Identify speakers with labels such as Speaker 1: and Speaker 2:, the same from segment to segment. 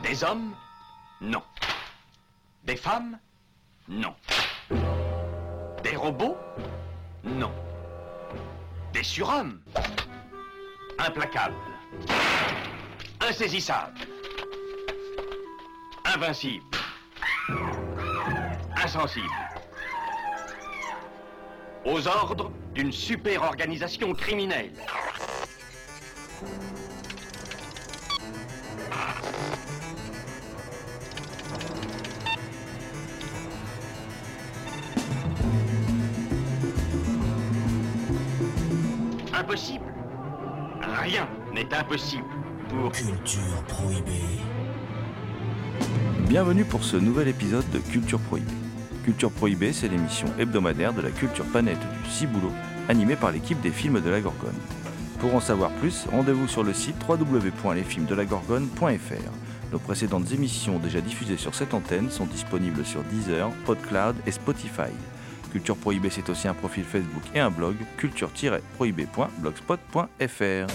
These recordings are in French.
Speaker 1: Des hommes? Non. Des femmes? Non. Des robots? Non. Des surhommes? Implacables. Insaisissables. Invincibles. Insensibles. Aux ordres d'une super organisation criminelle. Impossible. Rien n'est impossible pour...
Speaker 2: Culture Prohibée.
Speaker 3: Bienvenue pour ce nouvel épisode de Culture Prohibée. Culture Prohibée, c'est l'émission hebdomadaire de la culture panette du Ciboulot, animée par l'équipe des films de la Gorgone. Pour en savoir plus, rendez-vous sur le site www.lesfilmsdelagorgone.fr. Nos précédentes émissions déjà diffusées sur cette antenne sont disponibles sur Deezer, PodCloud et Spotify. Culture Prohibée, c'est aussi un profil Facebook et un blog, culture-prohibée.blogspot.fr.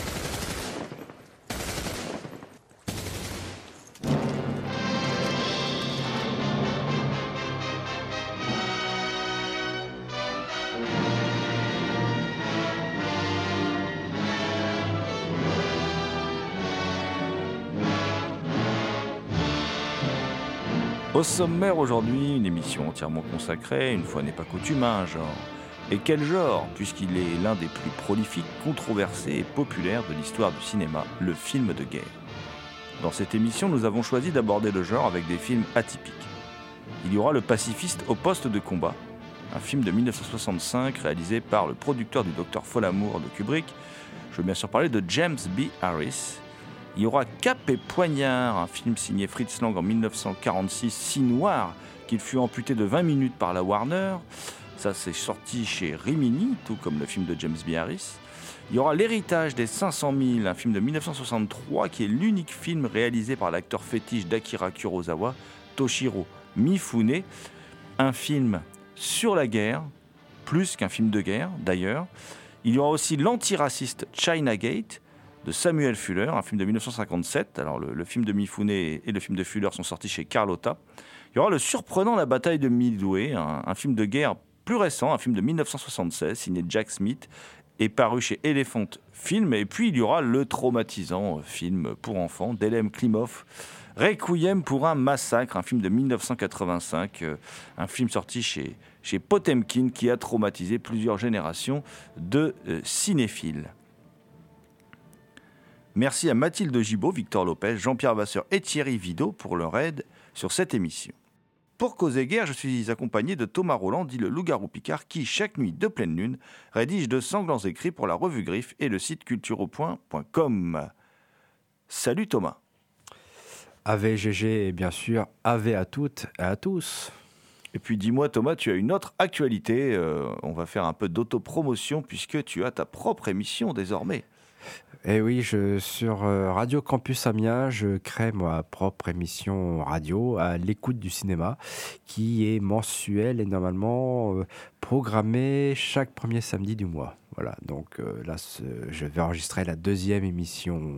Speaker 3: Au sommaire aujourd'hui, une émission entièrement consacrée, une fois n'est pas coutume, à un genre. Et quel genre, puisqu'il est l'un des plus prolifiques, controversés et populaires de l'histoire du cinéma, le film de guerre. Dans cette émission, nous avons choisi d'aborder le genre avec des films atypiques. Il y aura Le Pacifiste au poste de combat, un film de 1965 réalisé par le producteur du Docteur Folamour de Kubrick. Je veux bien sûr parler de James B. Harris. Il y aura Cap et Poignard, un film signé Fritz Lang en 1946, si noir qu'il fut amputé de 20 minutes par la Warner. Ça, c'est sorti chez Rimini, tout comme le film de James B. Harris. Il y aura L'Héritage des 500 000, un film de 1963 qui est l'unique film réalisé par l'acteur fétiche d'Akira Kurosawa, Toshiro Mifune. Un film sur la guerre, plus qu'un film de guerre d'ailleurs. Il y aura aussi L'Antiraciste China Gate, de Samuel Fuller, un film de 1957. Alors le film de Mifune et le film de Fuller sont sortis chez Carlotta. Il y aura Le Surprenant La Bataille de Midway, un film de guerre plus récent, un film de 1976, signé Jack Smith, et paru chez Elephant Film. Et puis il y aura le traumatisant film pour enfants d'Elem Klimov, Requiem pour un massacre, un film de 1985, un film sorti chez Potemkin qui a traumatisé plusieurs générations de cinéphiles. Merci à Mathilde Gibaud, Victor Lopez, Jean-Pierre Vasseur et Thierry Vidot pour leur aide sur cette émission. Pour causer guerre, je suis accompagné de Thomas Roland, dit le loup-garou Picard, qui, chaque nuit de pleine lune, rédige de sanglants écrits pour la revue Griffe et le site cultureaupoint.com. Salut Thomas.
Speaker 4: Ave GG et bien sûr, ave à toutes et à tous.
Speaker 3: Et puis dis-moi Thomas, tu as une autre actualité, on va faire un peu d'autopromotion puisque tu as ta propre émission désormais.
Speaker 4: Et oui, sur Radio Campus Amiens, je crée ma propre émission radio à l'écoute du cinéma qui est mensuelle et normalement programmée chaque premier samedi du mois. Voilà, donc là, je vais enregistrer la deuxième émission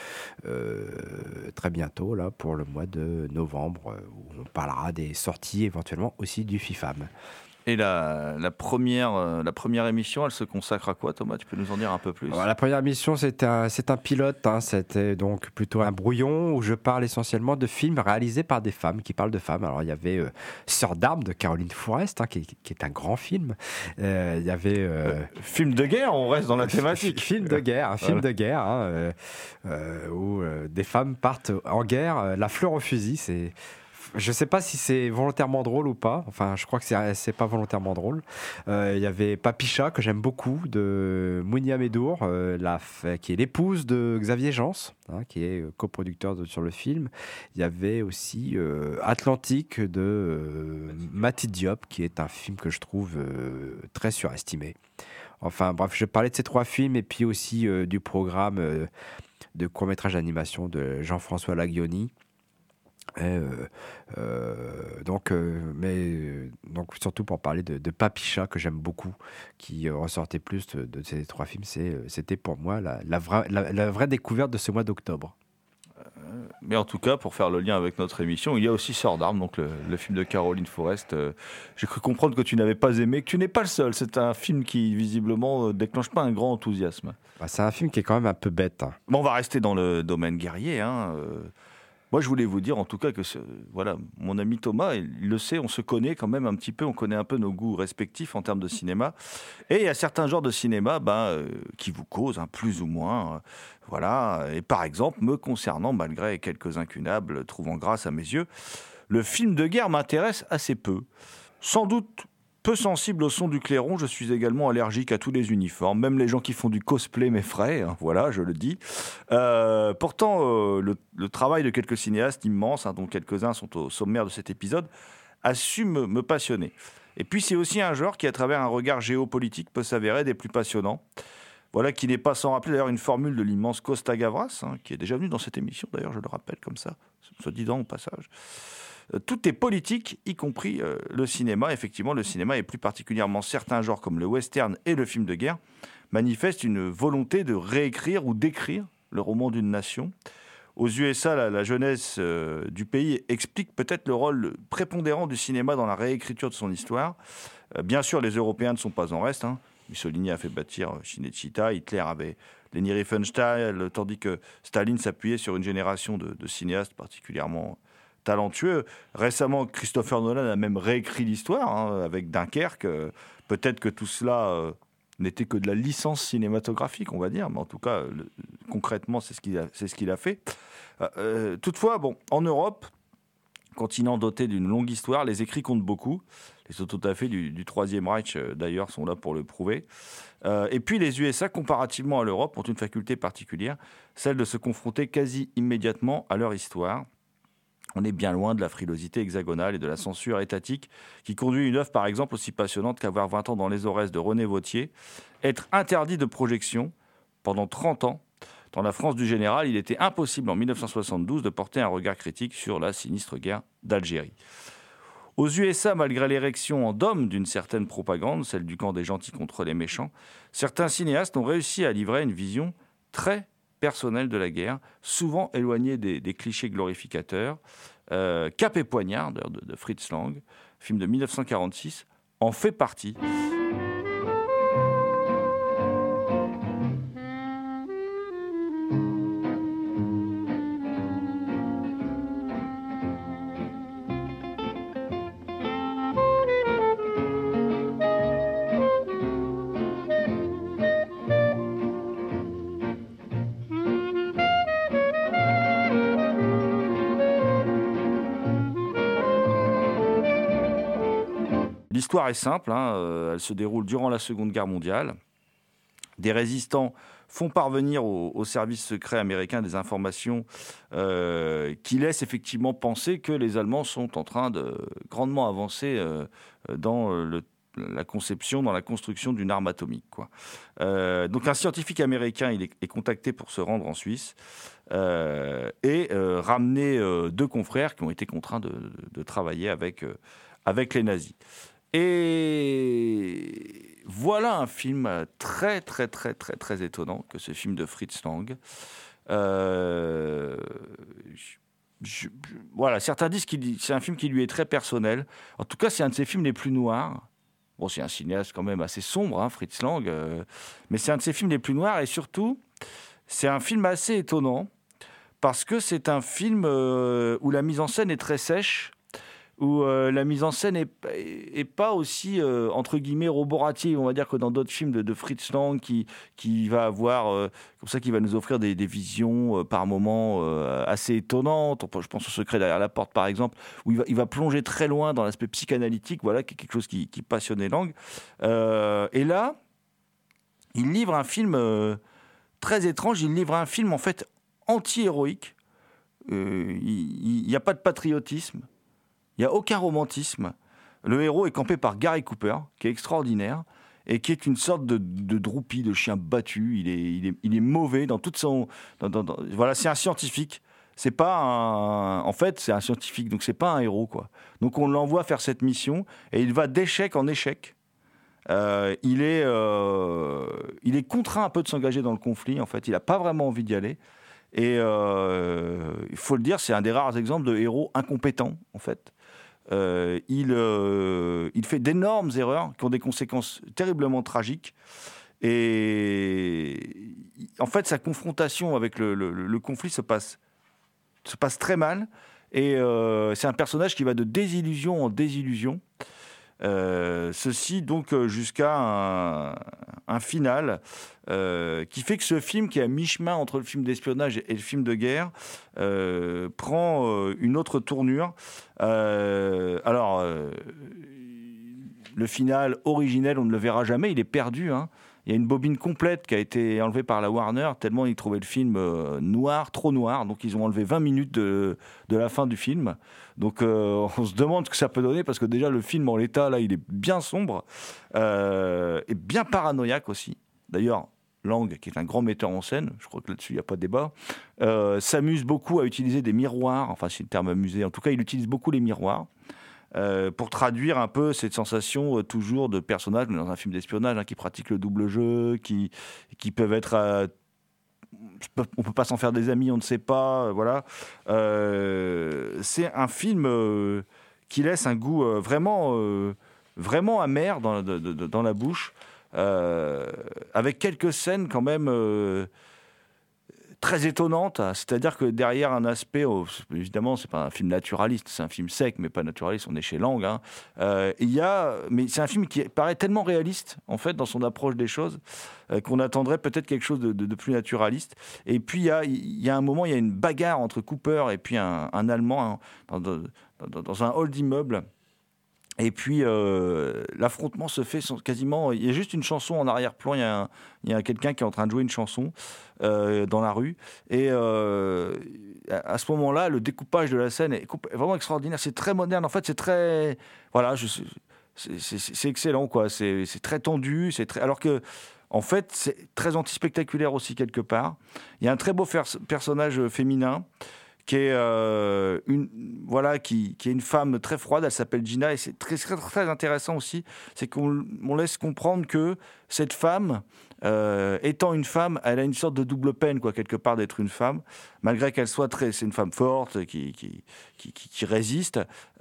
Speaker 4: très bientôt, là, pour le mois de novembre, où on parlera des sorties éventuellement aussi du FIFAM.
Speaker 3: Et la première émission, elle se consacre à quoi, Thomas ? Tu peux nous en dire un peu plus ?
Speaker 4: Alors, la première émission, c'est un pilote. C'était donc plutôt un brouillon où je parle essentiellement de films réalisés par des femmes, qui parlent de femmes. Alors, il y avait Sœurs d'armes de Caroline Fourest, qui est un grand film. Il y avait...
Speaker 3: film de guerre, on reste dans la thématique.
Speaker 4: Film de guerre, un film de guerre, où des femmes partent en guerre. La fleur au fusil, c'est... Je ne sais pas si c'est volontairement drôle ou pas. Enfin, je crois que c'est pas volontairement drôle. Il y avait Papicha, que j'aime beaucoup, de Mounia Medour, qui est l'épouse de Xavier Jans, qui est coproducteur sur le film. Il y avait aussi Atlantique de Mati Diop, qui est un film que je trouve très surestimé. Enfin, bref, je parlais de ces trois films et puis aussi du programme de court-métrage d'animation de Jean-François Laguioni. Donc surtout pour parler de Papicha, que j'aime beaucoup, qui ressortait plus de ces trois films, c'était pour moi la vraie découverte de ce mois d'octobre.
Speaker 3: Mais en tout cas, pour faire le lien avec notre émission, il y a aussi Sœurs d'armes, donc le film de Caroline Forest. J'ai cru comprendre que tu n'avais pas aimé, que tu n'es pas le seul. C'est un film qui, visiblement, déclenche pas un grand enthousiasme.
Speaker 4: C'est un film qui est quand même un peu bête.
Speaker 3: Bon, on va rester dans le domaine guerrier. Moi, je voulais vous dire, en tout cas, que voilà, mon ami Thomas, il le sait, on se connaît quand même un petit peu, on connaît un peu nos goûts respectifs en termes de cinéma. Et il y a certains genres de cinéma qui vous causent, plus ou moins. Voilà. Et par exemple, me concernant, malgré quelques incunables trouvant grâce à mes yeux, le film de guerre m'intéresse assez peu. Sans doute peu sensible au son du clairon, je suis également allergique à tous les uniformes, même les gens qui font du cosplay m'effraient, voilà, je le dis. Pourtant, le travail de quelques cinéastes immenses, dont quelques-uns sont au sommaire de cet épisode, a su me passionner. Et puis c'est aussi un genre qui, à travers un regard géopolitique, peut s'avérer des plus passionnants. Voilà, qui n'est pas sans rappeler d'ailleurs une formule de l'immense Costa Gavras, qui est déjà venu dans cette émission, d'ailleurs je le rappelle comme ça, se disant au passage. Tout est politique, y compris le cinéma. Effectivement, le cinéma, et plus particulièrement certains genres comme le western et le film de guerre, manifestent une volonté de réécrire ou d'écrire le roman d'une nation. Aux USA, la jeunesse du pays explique peut-être le rôle prépondérant du cinéma dans la réécriture de son histoire. Bien sûr, les Européens ne sont pas en reste. Mussolini a fait bâtir Cinecittà, Hitler avait Leni Riefenstahl, tandis que Staline s'appuyait sur une génération de cinéastes particulièrement talentueux. Récemment, Christopher Nolan a même réécrit l'histoire avec Dunkerque. Peut-être que tout cela n'était que de la licence cinématographique, on va dire, mais en tout cas, concrètement, c'est ce qu'il a fait. Toutefois, en Europe, continent doté d'une longue histoire, les écrits comptent beaucoup. Les autodafés du Troisième Reich, d'ailleurs, sont là pour le prouver. Et puis, les USA, comparativement à l'Europe, ont une faculté particulière, celle de se confronter quasi immédiatement à leur histoire. On est bien loin de la frilosité hexagonale et de la censure étatique qui conduit une œuvre, par exemple, aussi passionnante qu'avoir 20 ans dans les Aurès de René Vauthier, être interdit de projection pendant 30 ans. Dans la France du général, il était impossible en 1972 de porter un regard critique sur la sinistre guerre d'Algérie. Aux USA, malgré l'érection en dôme d'une certaine propagande, celle du camp des gentils contre les méchants, certains cinéastes ont réussi à livrer une vision très personnelle de la guerre, souvent éloignée des clichés glorificateurs. Cap et poignard de Fritz Lang, film de 1946, en fait partie. L'histoire est simple, elle se déroule durant la Seconde Guerre mondiale. Des résistants font parvenir au service secret américain des informations qui laissent effectivement penser que les Allemands sont en train de grandement avancer dans la conception, dans la construction d'une arme atomique, quoi. Donc un scientifique américain est contacté pour se rendre en Suisse et ramener deux confrères qui ont été contraints de travailler avec les nazis. Et voilà un film très, très, très, très, très étonnant que ce film de Fritz Lang. Voilà, certains disent que c'est un film qui lui est très personnel. En tout cas, c'est un de ses films les plus noirs. Bon, c'est un cinéaste quand même assez sombre, Fritz Lang, mais c'est un de ses films les plus noirs et surtout, c'est un film assez étonnant parce que c'est un film où la mise en scène est très sèche, où la mise en scène est pas aussi, entre guillemets, roborative, on va dire, que dans d'autres films de Fritz Lang, qui va avoir, comme ça, qui va nous offrir des visions par moments assez étonnantes. Je pense au Secret derrière la porte, par exemple, où il va plonger très loin dans l'aspect psychanalytique, voilà, qui est quelque chose qui passionnait Lang. Et là, il livre un film très étrange, il livre un film, en fait, anti-héroïque. Il n'y a pas de patriotisme. Il n'y a aucun romantisme. Le héros est campé par Gary Cooper, qui est extraordinaire, et qui est une sorte de droupie, de chien battu. Il est mauvais dans toute son... voilà, c'est un scientifique. C'est pas un... En fait, c'est un scientifique, donc c'est pas un héros, quoi. Donc on l'envoie faire cette mission, et il va d'échec en échec. Il est contraint un peu de s'engager dans le conflit, en fait. Il n'a pas vraiment envie d'y aller. Et il faut le dire, c'est un des rares exemples de héros incompétents, en fait. Il fait d'énormes erreurs qui ont des conséquences terriblement tragiques. Et en fait, sa confrontation avec le conflit se passe très mal. Et c'est un personnage qui va de désillusion en désillusion. Ceci donc jusqu'à un final qui fait que ce film, qui est à mi-chemin entre le film d'espionnage et le film de guerre, prend une autre tournure. Le final originel, on ne le verra jamais, il est perdu, hein. Il y a une bobine complète qui a été enlevée par la Warner, tellement ils trouvaient le film noir, trop noir. Donc ils ont enlevé 20 minutes de la fin du film. Donc on se demande ce que ça peut donner, parce que déjà le film en l'état, là, il est bien sombre et bien paranoïaque aussi. D'ailleurs, Lang, qui est un grand metteur en scène, je crois que là-dessus il n'y a pas de débat, s'amuse beaucoup à utiliser des miroirs. Enfin, c'est le terme amusé. En tout cas, il utilise beaucoup les miroirs. Pour traduire un peu cette sensation toujours de personnages dans un film d'espionnage, hein, qui pratiquent le double jeu, qui peuvent être... on ne peut pas s'en faire des amis, on ne sait pas. Voilà. C'est un film qui laisse un goût vraiment amer dans la bouche, avec quelques scènes quand même... très étonnante, c'est-à-dire que derrière un aspect, évidemment c'est pas un film naturaliste, c'est un film sec mais pas naturaliste, on est chez Lang, hein. Mais c'est un film qui paraît tellement réaliste en fait dans son approche des choses, qu'on attendrait peut-être quelque chose de plus naturaliste. Et puis il y a un moment, il y a une bagarre entre Cooper et puis un Allemand, hein, dans un hall d'immeuble. Et puis l'affrontement se fait quasiment... Il y a juste une chanson en arrière-plan, il y a quelqu'un qui est en train de jouer une chanson dans la rue. Et à ce moment-là, le découpage de la scène est vraiment extraordinaire. C'est très moderne, en fait, c'est très... Voilà, c'est excellent, quoi. C'est très tendu, alors que... En fait, c'est très anti-spectaculaire aussi, quelque part. Il y a un très beau personnage féminin qui est qui est une femme très froide. Elle s'appelle Gina, et c'est très, très, très intéressant aussi, c'est qu'on laisse comprendre que cette femme, étant une femme, elle a une sorte de double peine, quoi, quelque part, d'être une femme, malgré qu'elle soit c'est une femme forte qui résiste.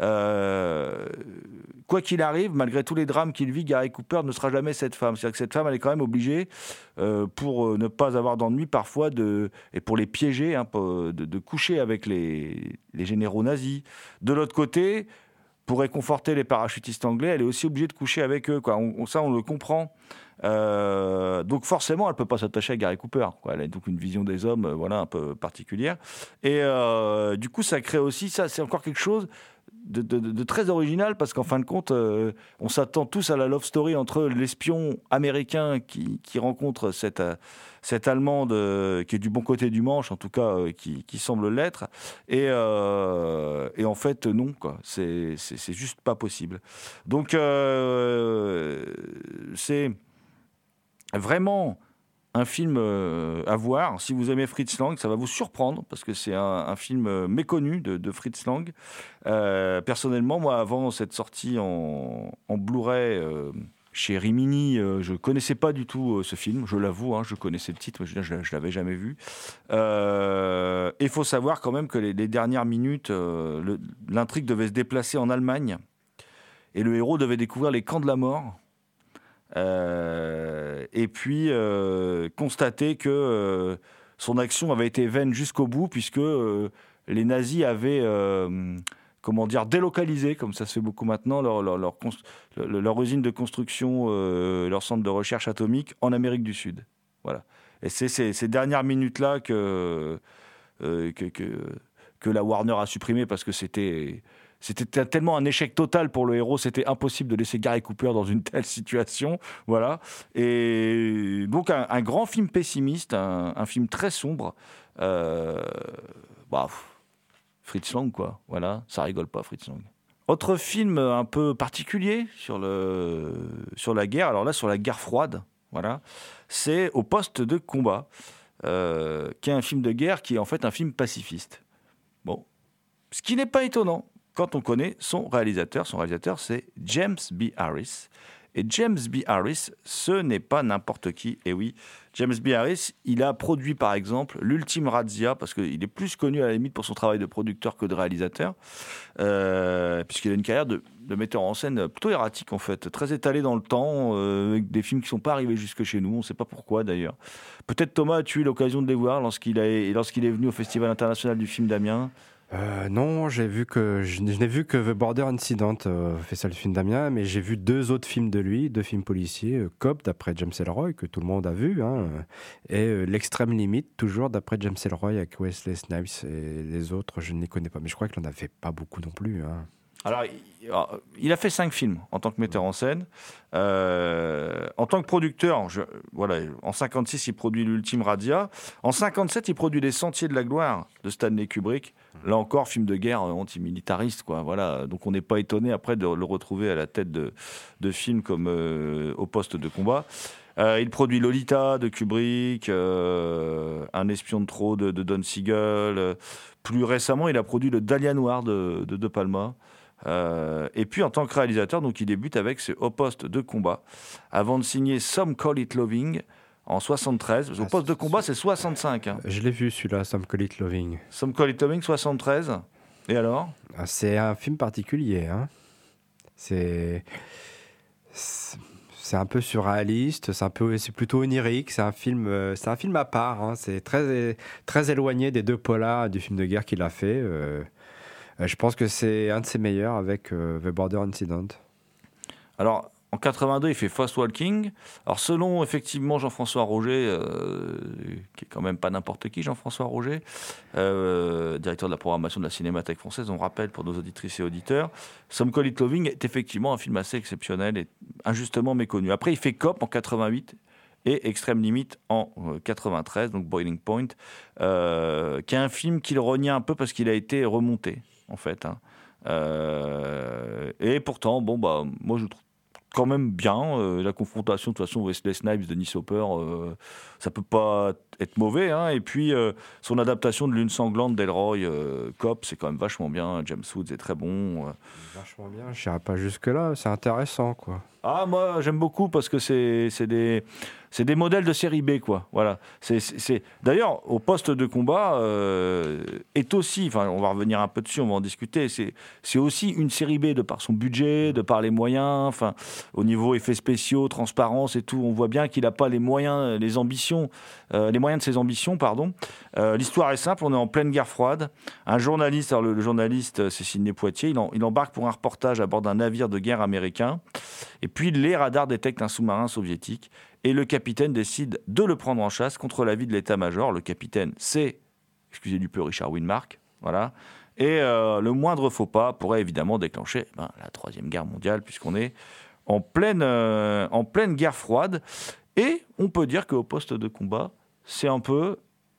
Speaker 3: Quoi qu'il arrive, malgré tous les drames qu'il vit, Gary Cooper ne sera jamais cette femme. C'est-à-dire que cette femme, elle est quand même obligée, pour ne pas avoir d'ennui parfois, et pour les piéger, hein, de coucher avec les généraux nazis. De l'autre côté, pour réconforter les parachutistes anglais, elle est aussi obligée de coucher avec eux, quoi. Ça, on le comprend. Donc forcément, elle ne peut pas s'attacher à Gary Cooper, quoi. Elle a donc une vision des hommes un peu particulière. Et du coup, ça crée aussi, ça, c'est encore quelque chose de très original, parce qu'en fin de compte, on s'attend tous à la love story entre l'espion américain qui rencontre cette Allemande qui est du bon côté du Manche, en tout cas, qui semble l'être. Et en fait, non, quoi. C'est juste pas possible. Donc, c'est vraiment un film à voir. Si vous aimez Fritz Lang, ça va vous surprendre, parce que c'est un film méconnu de Fritz Lang. Personnellement, moi, avant cette sortie en Blu-ray chez Rimini, je ne connaissais pas du tout ce film, je l'avoue, hein, je connaissais le titre, mais je ne l'avais jamais vu. Il faut savoir quand même que les dernières minutes, l'intrigue devait se déplacer en Allemagne, et le héros devait découvrir les camps de la mort. Et puis constater que son action avait été vaine jusqu'au bout, puisque les nazis avaient délocalisé, comme ça se fait beaucoup maintenant, leur usine de construction, leur centre de recherche atomique en Amérique du Sud. Voilà. Et c'est ces dernières minutes-là que la Warner a supprimé, parce que c'était tellement un échec total pour le héros, c'était impossible de laisser Gary Cooper dans une telle situation. Voilà. Et donc un grand film pessimiste, un film très sombre. Fritz Lang, quoi. Voilà, ça rigole pas, Fritz Lang. Autre film un peu particulier sur la guerre, alors là sur la guerre froide, voilà, c'est Au poste de combat, qui est un film de guerre qui est en fait un film pacifiste. Bon, ce qui n'est pas étonnant quand on connaît son réalisateur. Son réalisateur, c'est James B. Harris. Et James B. Harris, ce n'est pas n'importe qui. Et oui, James B. Harris, il a produit par exemple L'Ultime Razzia, parce qu'il est plus connu à la limite pour son travail de producteur que de réalisateur, puisqu'il a une carrière de metteur en scène plutôt erratique en fait, très étalée dans le temps, avec des films qui ne sont pas arrivés jusque chez nous, on ne sait pas pourquoi d'ailleurs. Peut-être Thomas, as-tu eu l'occasion de les voir lorsqu'il est venu au Festival international du film d'Amiens?
Speaker 4: Non, je n'ai vu que The Border Incident, fait ça le film d'Amiens, mais j'ai vu 2 autres films de lui, 2 films policiers, Cop d'après James Ellroy, que tout le monde a vu, hein, et L'Extrême Limite, toujours d'après James Ellroy avec Wesley Snipes, et les autres, je ne les connais pas, mais je crois qu'il n'en avait pas beaucoup non plus. Hein.
Speaker 3: Alors, il a fait 5 films en tant que metteur en scène. En tant que producteur, voilà, en 56, il produit L'Ultime Razzia. En 57, il produit Les Sentiers de la Gloire de Stanley Kubrick. Là encore, film de guerre antimilitariste, quoi. Voilà. Donc on n'est pas étonné après de le retrouver à la tête de films comme Au poste de combat. Il produit Lolita de Kubrick, Un espion de trop de Don Siegel. Plus récemment, il a produit Le Dahlia Noir de Palma. Et puis en tant que réalisateur, donc il débute avec ce Au poste de combat, avant de signer Some Call It Loving en 73. Au poste de combat, c'est 65. Hein.
Speaker 4: Je l'ai vu celui-là, Some Call It Loving.
Speaker 3: Some Call It Loving, 73. Et alors ?
Speaker 4: C'est un film particulier. Hein. C'est un peu surréaliste, c'est plutôt onirique. C'est un film à part. Hein. C'est très, très éloigné des 2 polars du film de guerre qu'il a fait. Je pense que c'est un de ses meilleurs avec The Border Incident. Alors,
Speaker 3: en 82, il fait Fast Walking. Alors, selon effectivement Jean-François Roger, qui est quand même pas n'importe qui, Jean-François Roger, directeur de la programmation de la Cinémathèque française, on rappelle pour nos auditrices et auditeurs, Some Call It Loving est effectivement un film assez exceptionnel et injustement méconnu. Après, il fait Cop en 88 et Extrême Limite en 93, donc Boiling Point, qui est un film qu'il renie un peu parce qu'il a été remonté, en fait. Hein. Et pourtant, moi je trouve quand même bien la confrontation de toute façon Wesley Snipes, Dennis Hopper, ça peut pas être mauvais, hein. Et puis son adaptation de Lune sanglante d'Ellroy, Cop, c'est quand même vachement bien. James Woods est très bon.
Speaker 4: Vachement bien, je n'irai pas jusque là, c'est intéressant quoi.
Speaker 3: Ah, moi j'aime beaucoup parce que c'est des modèles de série B, quoi. Voilà. D'ailleurs, Au poste de combat est aussi, enfin on va revenir un peu dessus, on va en discuter, c'est aussi une série B de par son budget, de par les moyens, enfin au niveau effets spéciaux, transparence et tout, on voit bien qu'il n'a pas les moyens, les moyens de ses ambitions, pardon. L'histoire est simple, on est en pleine guerre froide. Un journaliste, alors le journaliste c'est Sidney Poitier, il embarque pour un reportage à bord d'un navire de guerre américain. Et puis les radars détectent un sous-marin soviétique et le capitaine décide de le prendre en chasse contre l'avis de l'état-major. Le capitaine, c'est, excusez du peu, Richard Widmark. Voilà. Et le moindre faux pas pourrait évidemment déclencher la Troisième Guerre mondiale, puisqu'on est en pleine guerre froide. Et on peut dire qu'au poste de combat, c'est un peu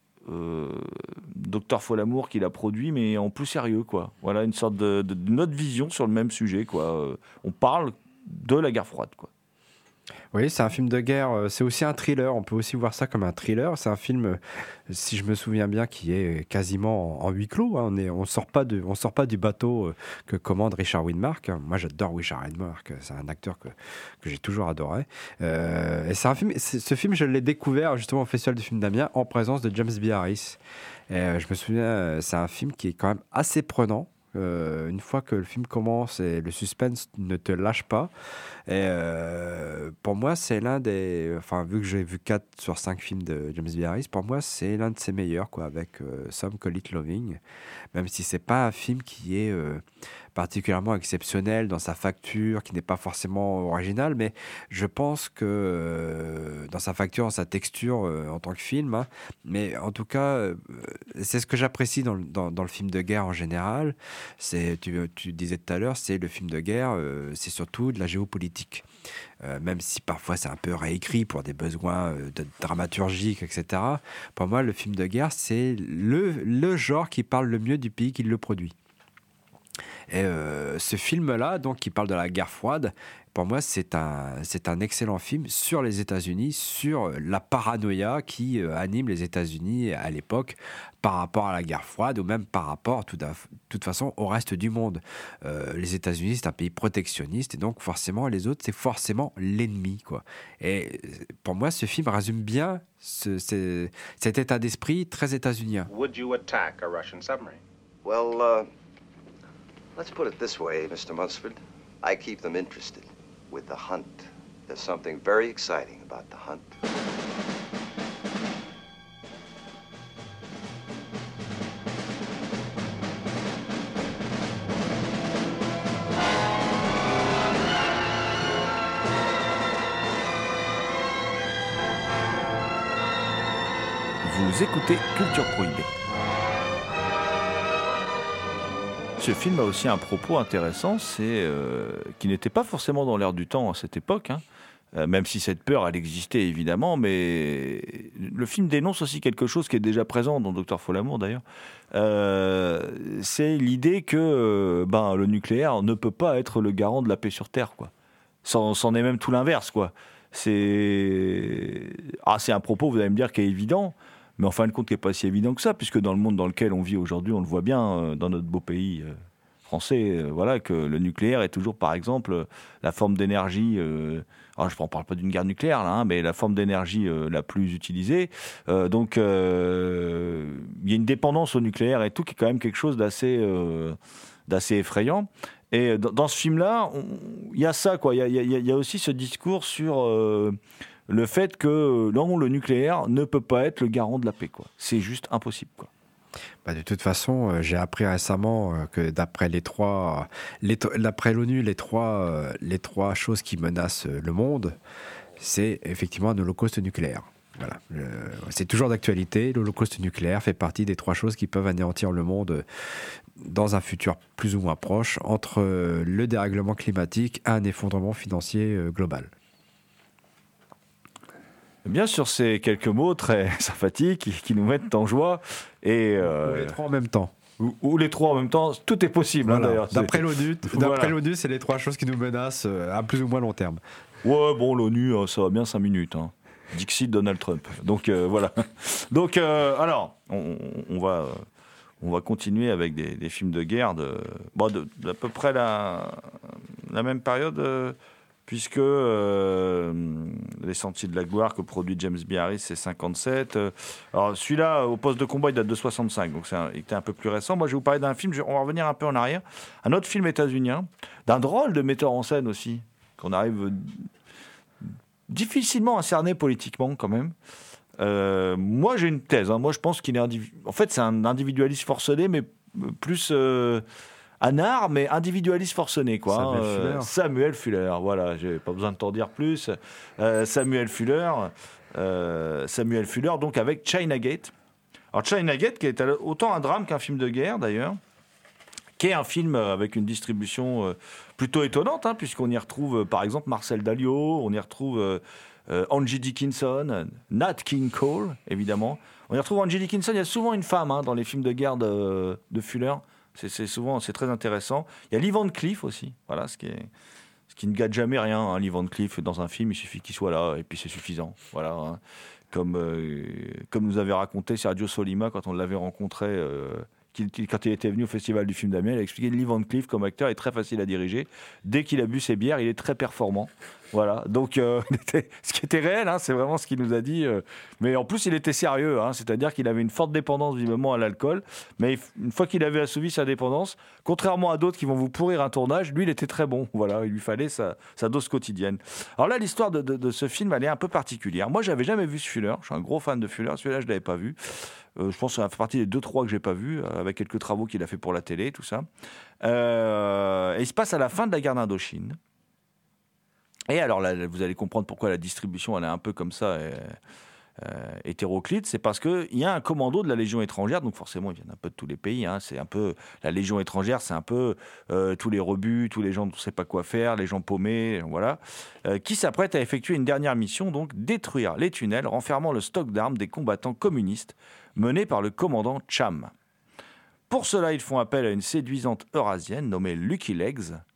Speaker 3: Docteur Folamour qui l'a produit, mais en plus sérieux, quoi. Voilà, une sorte d'une autre vision sur le même sujet, quoi. On parle de la guerre froide, quoi.
Speaker 4: Oui, c'est un film de guerre, c'est aussi un thriller, on peut aussi voir ça comme un thriller. C'est un film, si je me souviens bien, qui est quasiment en huis clos. Hein. On sort pas du bateau que commande Richard Widmark. Moi, j'adore Richard Widmark, c'est un acteur que j'ai toujours adoré. Et c'est un film, ce film, je l'ai découvert justement au Festival du film d'Amiens en présence de James B. Harris. Et je me souviens, c'est un film qui est quand même assez prenant. Une fois que le film commence et le suspense ne te lâche pas, et pour moi c'est l'un des, enfin vu que j'ai vu 4 sur 5 films de James B. Harris, pour moi c'est l'un de ses meilleurs, quoi, avec Some Call It Loving, même si c'est pas un film qui est particulièrement exceptionnel dans sa facture, qui n'est pas forcément original, mais je pense que dans sa facture, dans sa texture en tant que film, hein, mais en tout cas, c'est ce que j'apprécie dans le film de guerre en général. Tu disais tout à l'heure, c'est le film de guerre, c'est surtout de la géopolitique. Même si parfois c'est un peu réécrit pour des besoins dramaturgiques, etc. Pour moi, le film de guerre, c'est le genre qui parle le mieux du pays qui le produit. Et ce film-là, donc, qui parle de la guerre froide, pour moi, c'est un excellent film sur les États-Unis, sur la paranoïa qui anime les États-Unis à l'époque par rapport à la guerre froide ou même par rapport, de toute façon, au reste du monde. Les États-Unis, c'est un pays protectionniste et donc forcément, les autres, c'est forcément l'ennemi, quoi. Et pour moi, ce film résume bien cet état d'esprit très états-unien.
Speaker 5: Would you attack a Russian submarine?
Speaker 6: Well, let's put it this way, Mr. Munsford. I keep them interested with the hunt. There's something very exciting about the hunt.
Speaker 3: Vous écoutez Culture Prohibée. Ce film a aussi un propos intéressant, c'est qui n'était pas forcément dans l'air du temps à cette époque, même si cette peur, elle existait évidemment, mais le film dénonce aussi quelque chose qui est déjà présent dans Dr. Folamour d'ailleurs, c'est l'idée que le nucléaire ne peut pas être le garant de la paix sur Terre, quoi. C'en est même tout l'inverse, quoi. C'est un propos, vous allez me dire, qui est évident, mais en fin de compte, qui n'est pas si évident que ça, puisque dans le monde dans lequel on vit aujourd'hui, on le voit bien, dans notre beau pays français, voilà, que le nucléaire est toujours, par exemple, la forme d'énergie, alors je ne parle pas d'une guerre nucléaire, là, mais la forme d'énergie la plus utilisée. Donc, il y a une dépendance au nucléaire et tout, qui est quand même quelque chose d'assez effrayant. Et dans ce film-là, il y a ça, quoi. Il y a aussi ce discours sur le fait que non, le nucléaire ne peut pas être le garant de la paix, quoi. C'est juste impossible, quoi.
Speaker 4: De toute façon, j'ai appris récemment que d'après d'après l'ONU, les trois choses qui menacent le monde, c'est effectivement un holocauste nucléaire. Voilà. C'est toujours d'actualité. L'holocauste nucléaire fait partie des 3 choses qui peuvent anéantir le monde dans un futur plus ou moins proche, entre le dérèglement climatique et un effondrement financier global.
Speaker 3: Bien sûr, ces quelques mots très sympathiques qui nous mettent en joie. Et,
Speaker 4: ou les 3 en même temps.
Speaker 3: Ou les 3 en même temps, tout est possible.
Speaker 4: Voilà.
Speaker 3: D'ailleurs.
Speaker 4: D'après l'ONU, c'est les 3 choses qui nous menacent à plus ou moins long terme.
Speaker 3: Ouais, bon, l'ONU, ça va bien 5 minutes. Dixit Donald Trump. Donc voilà. Donc alors, on va continuer avec des films de guerre d'à peu près la même période, puisque Les Sentiers de la Gloire que produit James B. Harris, c'est 57. Alors celui-là, au poste de combat, il date de 65, donc il était un peu plus récent. Moi, je vais vous parler d'un film, on va revenir un peu en arrière, un autre film états-unien, d'un drôle de metteur en scène aussi, qu'on arrive difficilement à cerner politiquement quand même. Moi, j'ai une thèse. Moi, je pense qu'il est en fait, c'est un individualiste forcené, mais plus anard, mais individualiste forcené, quoi. Samuel Fuller. Voilà, j'ai pas besoin de t'en dire plus. Samuel Fuller, donc avec China Gate. Alors China Gate, qui est autant un drame qu'un film de guerre d'ailleurs, qui est un film avec une distribution plutôt étonnante, puisqu'on y retrouve par exemple Marcel Dalio, on y retrouve Angie Dickinson, Nat King Cole, évidemment. On y retrouve Angie Dickinson, il y a souvent une femme dans les films de guerre de Fuller. C'est très intéressant. Il y a Lee Van Cleef aussi, voilà, ce qui ne gâte jamais rien. Lee Van Cleef dans un film, il suffit qu'il soit là et puis c'est suffisant. Voilà, comme nous avait raconté Sergio Solima quand on l'avait rencontré. Quand il était venu au Festival du film d'Amiens, il a expliqué que Lee Van Cleef, comme acteur, est très facile à diriger. Dès qu'il a bu ses bières, il est très performant. Voilà. Donc, ce qui était réel, c'est vraiment ce qu'il nous a dit. Mais en plus, il était sérieux. C'est-à-dire qu'il avait une forte dépendance, visiblement, à l'alcool. Mais une fois qu'il avait assouvi sa dépendance, contrairement à d'autres qui vont vous pourrir un tournage, lui, il était très bon. Voilà. Il lui fallait sa dose quotidienne. Alors là, l'histoire de ce film, elle est un peu particulière. Moi, j'avais jamais vu ce Fuller. Je suis un gros fan de Fuller. Celui-là, je ne l'avais pas vu. Je pense que ça fait partie des 2-3 que je n'ai pas vus, avec quelques travaux qu'il a fait pour la télé, tout ça. Et il se passe à la fin de la guerre d'Indochine. Et alors là, vous allez comprendre pourquoi la distribution, elle est un peu comme ça, hétéroclite. C'est parce qu'il y a un commando de la Légion étrangère, donc forcément, ils viennent un peu de tous les pays. C'est un peu, la Légion étrangère, c'est un peu tous les rebuts, tous les gens qui ne savent pas quoi faire, les gens paumés, voilà, qui s'apprêtent à effectuer une dernière mission, donc détruire les tunnels renfermant le stock d'armes des combattants communistes menés par le commandant Cham. Pour cela, ils font appel à une séduisante eurasienne nommée Lucky Legs,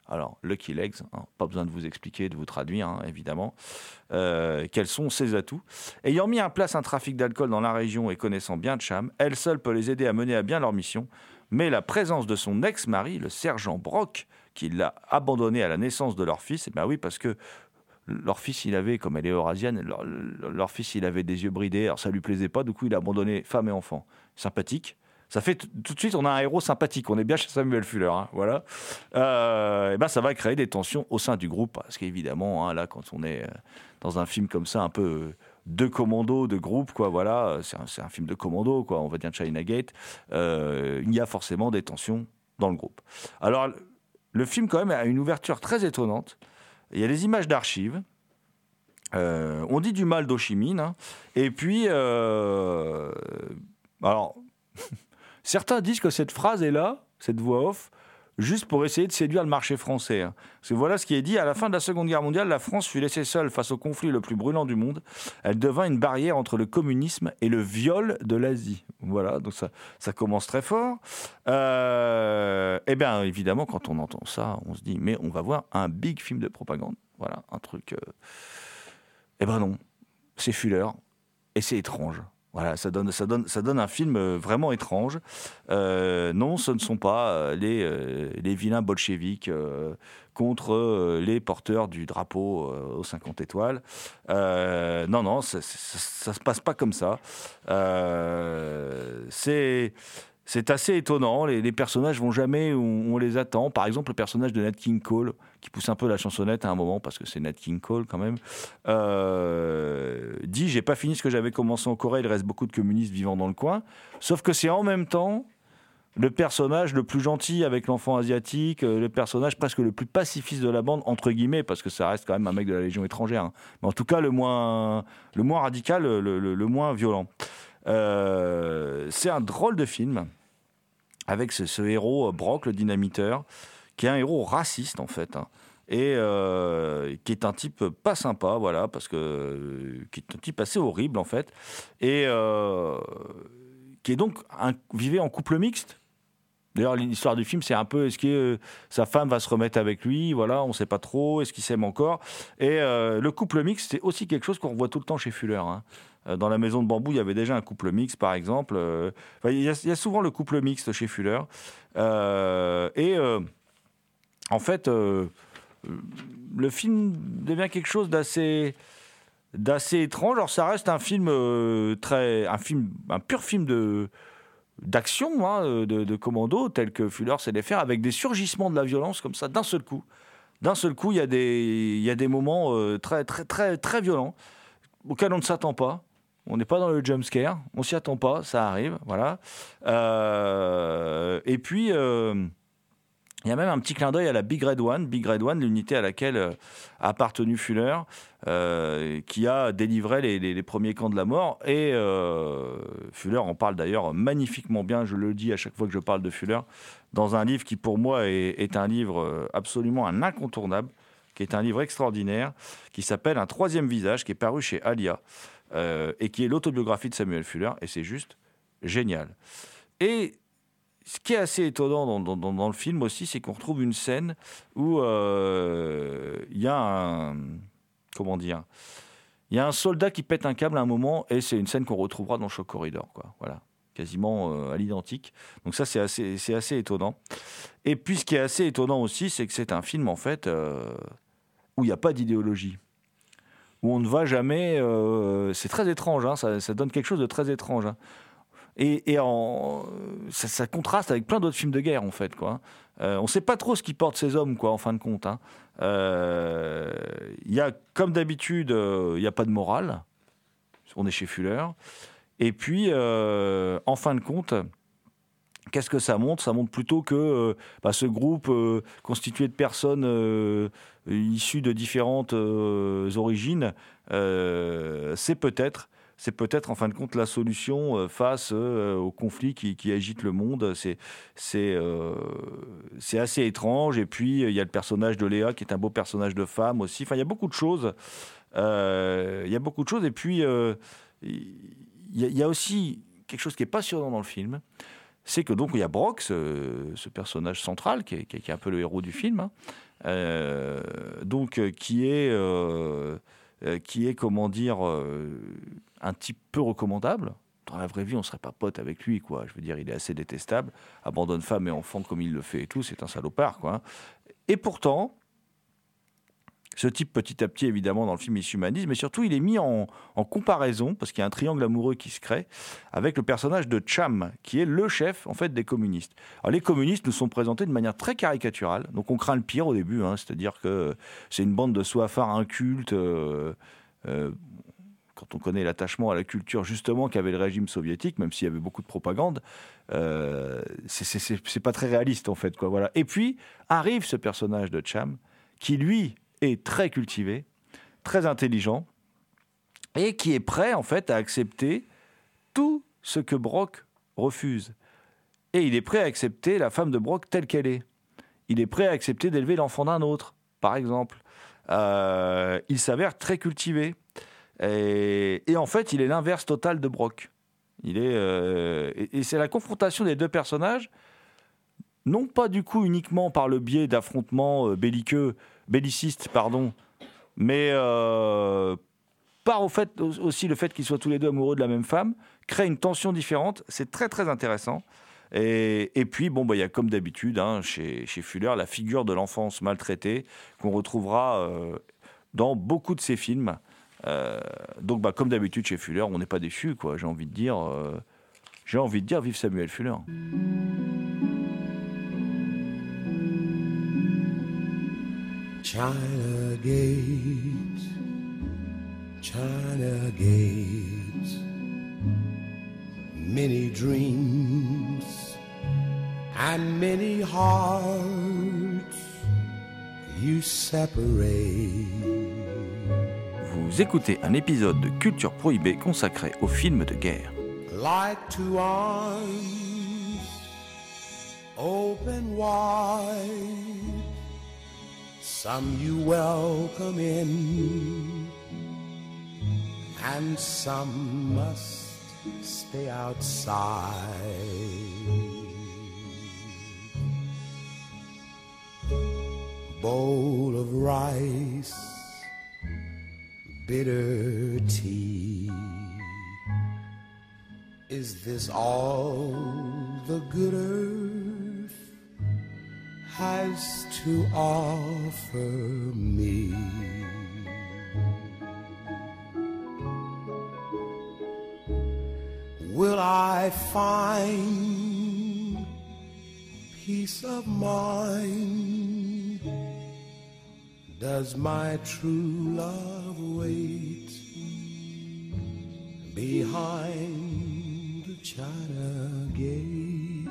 Speaker 3: Alors, Lucky Legs, pas besoin de vous expliquer, de vous traduire, évidemment. Quels sont ses atouts? Ayant mis en place un trafic d'alcool dans la région et connaissant bien Cham, elle seule peut les aider à mener à bien leur mission. Mais la présence de son ex-mari, le sergent Brock, qui l'a abandonné à la naissance de leur fils, oui, parce que leur fils, il avait, comme elle est eurasienne, leur fils, il avait des yeux bridés, alors ça lui plaisait pas, du coup, il a abandonné femme et enfant. Sympathique. Ça fait tout de suite, on a un héros sympathique. On est bien chez Samuel Fuller, voilà. Ça va créer des tensions au sein du groupe, parce qu'évidemment, là, quand on est dans un film comme ça, un peu de commando, de groupe, quoi, voilà, c'est un film de commando, quoi, on va dire China Gate. Il y a forcément des tensions dans le groupe. Alors, le film, quand même, a une ouverture très étonnante. Il y a des images d'archives. On dit du mal d'Ho Chi Minh, et puis, alors. Certains disent que cette phrase est là, cette voix off, juste pour essayer de séduire le marché français. Parce que voilà ce qui est dit. À la fin de la Seconde Guerre mondiale, la France fut laissée seule face au conflit le plus brûlant du monde. Elle devint une barrière entre le communisme et le viol de l'Asie. Voilà, donc ça commence très fort. Évidemment, quand on entend ça, on se dit, mais on va voir un big film de propagande. Voilà, un truc... non, c'est Fuller, et c'est étrange. Voilà, ça donne un film vraiment étrange. Non, ce ne sont pas les vilains bolcheviks contre les porteurs du drapeau aux 50 étoiles. Non, ça se passe pas comme ça. C'est assez étonnant. Les personnages vont jamais où on les attend. Par exemple, le personnage de Nat King Cole, qui pousse un peu la chansonnette à un moment, parce que c'est Nat King Cole quand même, dit « J'ai pas fini ce que j'avais commencé en Corée, il reste beaucoup de communistes vivant dans le coin ». Sauf que c'est en même temps le personnage le plus gentil avec l'enfant asiatique, le personnage presque le plus pacifiste de la bande, entre guillemets, parce que ça reste quand même un mec de la Légion étrangère. Mais en tout cas, le moins radical, le moins violent. C'est un drôle de film avec ce héros Brock, le dynamiteur, qui est un héros raciste en fait, et qui est un type pas sympa, voilà, parce que qui est un type assez horrible en fait, et qui est donc vivait en couple mixte. D'ailleurs, l'histoire du film, c'est un peu est-ce que sa femme va se remettre avec lui, voilà, on ne sait pas trop, est-ce qu'ils s'aiment encore. Et le couple mixte, c'est aussi quelque chose qu'on voit tout le temps chez Fuller. Dans La Maison de Bambou, il y avait déjà un couple mixte, par exemple. Il y a souvent le couple mixte chez Fuller. En fait, le film devient quelque chose d'assez étrange. Alors, ça reste un film un pur film d'action, de commando, tel que Fuller sait les faire, avec des surgissements de la violence comme ça, d'un seul coup. D'un seul coup, il y a des moments très, très, très, très violents auxquels on ne s'attend pas. On n'est pas dans le jump scare, on s'y attend pas, ça arrive, voilà. Et puis, il y a même un petit clin d'œil à la Big Red One, l'unité à laquelle a appartenu Fuller, qui a délivré les premiers camps de la mort. Et Fuller en parle d'ailleurs magnifiquement bien, je le dis à chaque fois que je parle de Fuller, dans un livre qui pour moi est un livre absolument un incontournable, qui est un livre extraordinaire, qui s'appelle Un troisième visage, qui est paru chez Alia, et qui est l'autobiographie de Samuel Fuller, et c'est juste génial. Et ce qui est assez étonnant dans le film aussi, c'est qu'on retrouve une scène où il y a un soldat qui pète un câble à un moment, et c'est une scène qu'on retrouvera dans Shock Corridor, quoi. Voilà, quasiment à l'identique. Donc ça, c'est assez étonnant. Et puis, ce qui est assez étonnant aussi, c'est que c'est un film, en fait, où il n'y a pas d'idéologie. Où on ne va jamais... c'est très étrange, ça donne quelque chose de très étrange. Ça contraste avec plein d'autres films de guerre, en fait, quoi. On ne sait pas trop ce qui porte ces hommes, quoi, en fin de compte. Il y a, comme d'habitude, il n'y a pas de morale. On est chez Fuller. Et puis, en fin de compte... Qu'est-ce que ça montre ? Ça montre plutôt que ce groupe constitué de personnes issues de différentes origines, c'est peut-être en fin de compte la solution face au conflit qui agite le monde. C'est assez étrange. Et puis il y a le personnage de Léa qui est un beau personnage de femme aussi. Enfin, il y a beaucoup de choses. Et puis il y a aussi quelque chose qui est passionnant dans le film. c'est que donc il y a Brock, ce personnage central qui est un peu le héros du film, hein, qui est comment dire, un type peu recommandable. Dans la vraie vie, on ne serait pas pote avec lui, quoi. Je veux dire, il est assez détestable, abandonne femme et enfants comme il le fait et tout, c'est un salopard, quoi. Et pourtant, ce type, petit à petit, évidemment, dans le film, il s'humanise, mais surtout, il est mis en comparaison, parce qu'il y a un triangle amoureux qui se crée, avec le personnage de Cham, qui est le chef, en fait, des communistes. Alors, les communistes nous sont présentés de manière très caricaturale, donc on craint le pire au début, hein, c'est-à-dire que c'est une bande de soifards incultes, quand on connaît l'attachement à la culture, justement, qu'avait le régime soviétique, même s'il y avait beaucoup de propagande, c'est pas très réaliste, en fait, quoi, voilà. Et puis, arrive ce personnage de Cham, qui, lui, est très cultivé, très intelligent, et qui est prêt, en fait, à accepter tout ce que Brock refuse. Et il est prêt à accepter la femme de Brock telle qu'elle est. Il est prêt à accepter d'élever l'enfant d'un autre, par exemple. Il s'avère très cultivé. Et en fait, il est l'inverse total de Brock. Et c'est la confrontation des deux personnages, non pas du coup uniquement par le biais d'affrontements bellicistes, mais par aussi le fait qu'ils soient tous les deux amoureux de la même femme, crée une tension différente. C'est très très intéressant. Et puis, bon, il y a comme d'habitude, hein, chez Fuller, la figure de l'enfance maltraitée qu'on retrouvera dans beaucoup de ses films. Donc, comme d'habitude chez Fuller, on n'est pas déçu, quoi. J'ai envie de dire, vive Samuel Fuller.
Speaker 2: China Gate, China Gate, many dreams and many hearts you separate.
Speaker 3: Vous écoutez un épisode de Culture Prohibée consacré aux films de guerre.
Speaker 2: Like two arms open wide, some you welcome in, and some must stay outside. Bowl of rice, bitter tea. Is this all the good earth has to offer me? Will I find peace of mind? Does my true love wait behind the China Gate?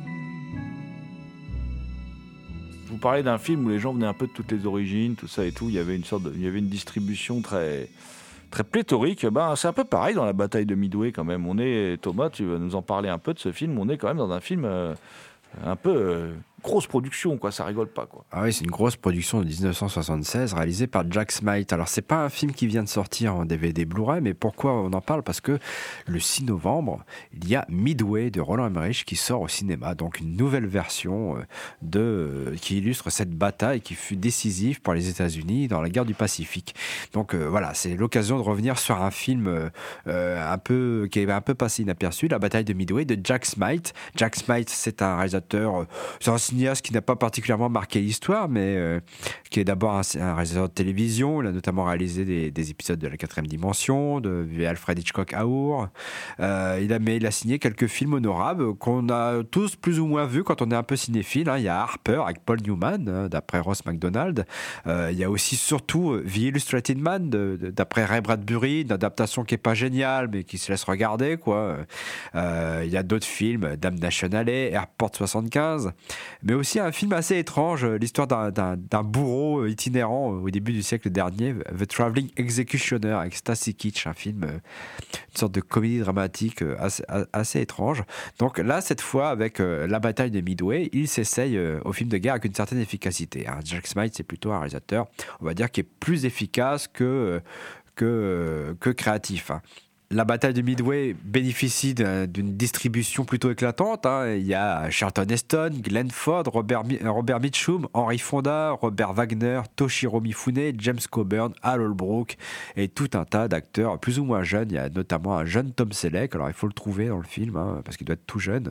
Speaker 3: Vous parlez d'un film où les gens venaient un peu de toutes les origines, tout ça et tout. Il y avait une distribution très, très pléthorique. C'est un peu pareil dans la bataille de Midway quand même. Thomas, tu vas nous en parler un peu de ce film. On est quand même dans un film un peu grosse production, quoi. Ça rigole pas, quoi.
Speaker 4: Ah oui, c'est une grosse production de 1976 réalisée par Jack Smite. Alors c'est pas un film qui vient de sortir en DVD Blu-ray, mais pourquoi on en parle? Parce que le 6 novembre, il y a Midway de Roland Emmerich qui sort au cinéma, donc une nouvelle version qui illustre cette bataille qui fut décisive pour les États-Unis dans la guerre du Pacifique. Donc voilà, c'est l'occasion de revenir sur un film qui est un peu passé inaperçu, la bataille de Midway de Jack Smite. Jack Smite, c'est un réalisateur, c'est un cinéaste qui n'a pas particulièrement marqué l'histoire, mais qui est d'abord un réalisateur de télévision. Il a notamment réalisé des épisodes de La 4e Dimension, de Alfred Hitchcock Hour. Il a signé quelques films honorables qu'on a tous plus ou moins vus quand on est un peu cinéphile. Il y a Harper avec Paul Newman, d'après Ross MacDonald. Il y a aussi surtout The Illustrated Man, d'après Ray Bradbury, une adaptation qui n'est pas géniale, mais qui se laisse regarder, quoi. Il y a d'autres films, Damnation Alley, Airport 75, mais aussi un film assez étrange, l'histoire d'un bourreau itinérant au début du siècle dernier, The Traveling Executioner, avec Stacy Keach, un film, une sorte de comédie dramatique assez étrange. Donc là, cette fois, avec la bataille de Midway, il s'essaye au film de guerre avec une certaine efficacité. Jack Smite, c'est plutôt un réalisateur, on va dire, qui est plus efficace que créatif. La bataille de Midway bénéficie d'une distribution plutôt éclatante. Hein. Il y a Charlton Heston, Glenn Ford, Robert Mitchum, Henry Fonda, Robert Wagner, Toshiro Mifune, James Coburn, Al Holbrook et tout un tas d'acteurs plus ou moins jeunes. Il y a notamment un jeune Tom Selleck. Alors il faut le trouver dans le film hein, parce qu'il doit être tout jeune.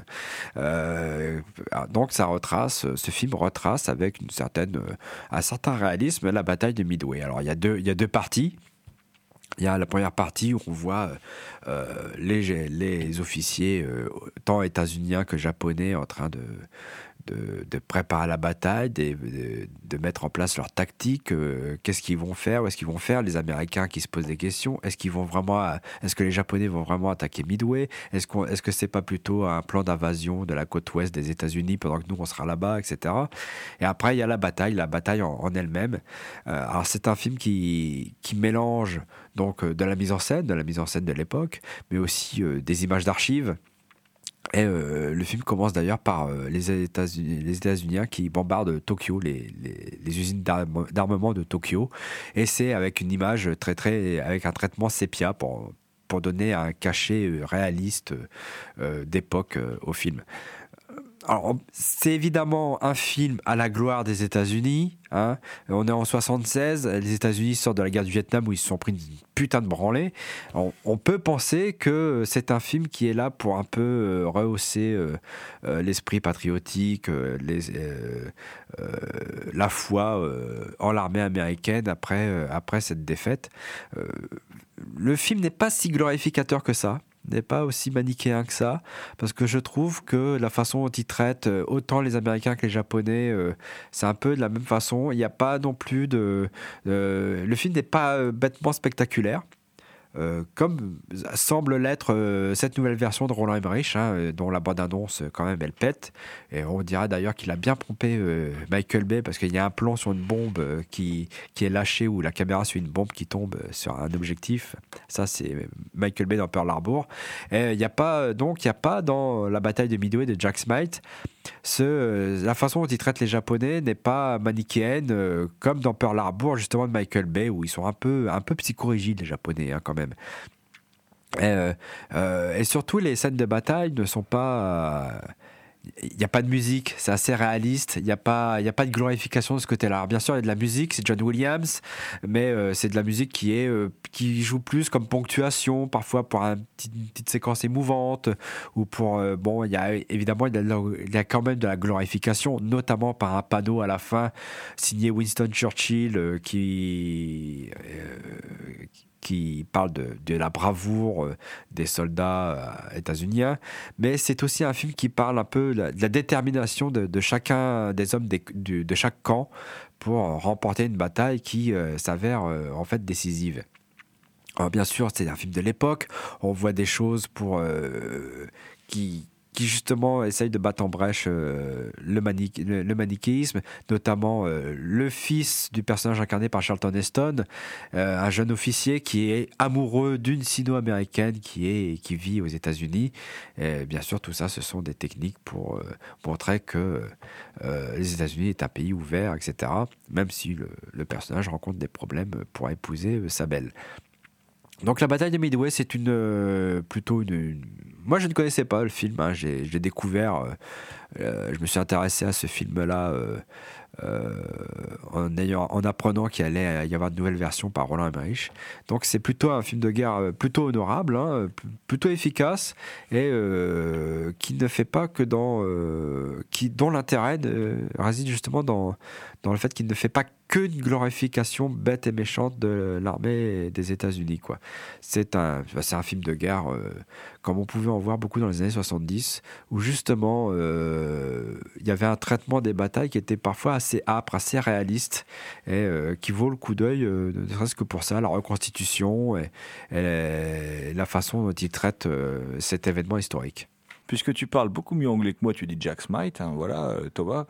Speaker 4: Donc ce film retrace avec un certain réalisme la bataille de Midway. Alors il y a deux parties. Il y a la première partie où on voit les officiers, tant états-uniens que japonais, en train de préparer la bataille, de mettre en place leur tactique, qu'est-ce qu'ils vont faire, où est-ce qu'ils vont faire, les Américains qui se posent des questions, est-ce que les Japonais vont vraiment attaquer Midway, est-ce que c'est pas plutôt un plan d'invasion de la côte ouest des États-Unis pendant que nous on sera là-bas, etc. Et après il y a la bataille en elle-même. Alors c'est un film qui mélange donc de la mise en scène de l'époque, mais aussi des images d'archives. Et le film commence d'ailleurs par les États-Unis qui bombardent Tokyo, les usines d'armement de Tokyo. Et c'est avec une image avec un traitement sépia pour donner un cachet réaliste d'époque au film. Alors, c'est évidemment un film à la gloire des États-Unis. Hein. On est en 1976, les États-Unis sortent de la guerre du Vietnam où ils se sont pris une putain de branlée. On peut penser que c'est un film qui est là pour un peu rehausser l'esprit patriotique, la foi en l'armée américaine après cette défaite. Le film n'est pas si glorificateur que ça. N'est pas aussi manichéen que ça, parce que je trouve que la façon dont ils traitent autant les Américains que les Japonais, c'est un peu de la même façon. Il n'y a pas non plus le film n'est pas bêtement spectaculaire. Comme semble l'être cette nouvelle version de Roland Emmerich, hein, dont la bande-annonce, quand même, elle pète. Et on dirait d'ailleurs qu'il a bien pompé Michael Bay, parce qu'il y a un plan sur une bombe qui est lâchée, où la caméra suit une bombe qui tombe sur un objectif. Ça, c'est Michael Bay dans Pearl Harbor. Et il n'y a pas dans la bataille de Midway de Jack Smite, la façon dont ils traitent les Japonais n'est pas manichéenne, comme dans Pearl Harbor, justement, de Michael Bay, où ils sont un peu psychorigides, les Japonais, hein, quand même. Et surtout, les scènes de bataille ne sont pas... Il n'y a pas de musique, c'est assez réaliste, il n'y a pas de glorification de ce côté-là. Alors bien sûr, il y a de la musique, c'est John Williams, mais c'est de la musique qui joue plus comme ponctuation, parfois pour une petite séquence émouvante, ou pour... il y a quand même de la glorification, notamment par un panneau à la fin, signé Winston Churchill, qui parle de la bravoure des soldats états-uniens, mais c'est aussi un film qui parle un peu de la détermination de chacun des hommes de chaque camp pour remporter une bataille qui s'avère en fait décisive. Alors bien sûr, c'est un film de l'époque, on voit des choses qui justement essaye de battre en brèche le manichéisme, notamment le fils du personnage incarné par Charlton Heston, un jeune officier qui est amoureux d'une sino-américaine qui vit aux États-Unis. Et bien sûr, tout ça, ce sont des techniques pour montrer que les États-Unis est un pays ouvert, etc., même si le personnage rencontre des problèmes pour épouser sa belle. Donc la bataille de Midway, c'est plutôt une... Moi, je ne connaissais pas le film, hein. J'ai découvert, je me suis intéressé à ce film-là en apprenant qu'il allait y avoir de nouvelles versions par Roland Emmerich. Donc c'est plutôt un film de guerre plutôt honorable, hein, plutôt efficace, et qui ne fait pas que dont l'intérêt réside justement dans le fait qu'il ne fait pas que une glorification bête et méchante de l'armée des États-Unis, quoi. C'est un film de guerre comme on pouvait en voir beaucoup dans les années 70, où justement il y avait un traitement des batailles qui était parfois assez âpre, assez réaliste, et qui vaut le coup d'œil, ne serait-ce que pour ça, la reconstitution et la façon dont il traite cet événement historique.
Speaker 3: Puisque tu parles beaucoup mieux anglais que moi, tu dis Jack Smite, hein, voilà, Thomas.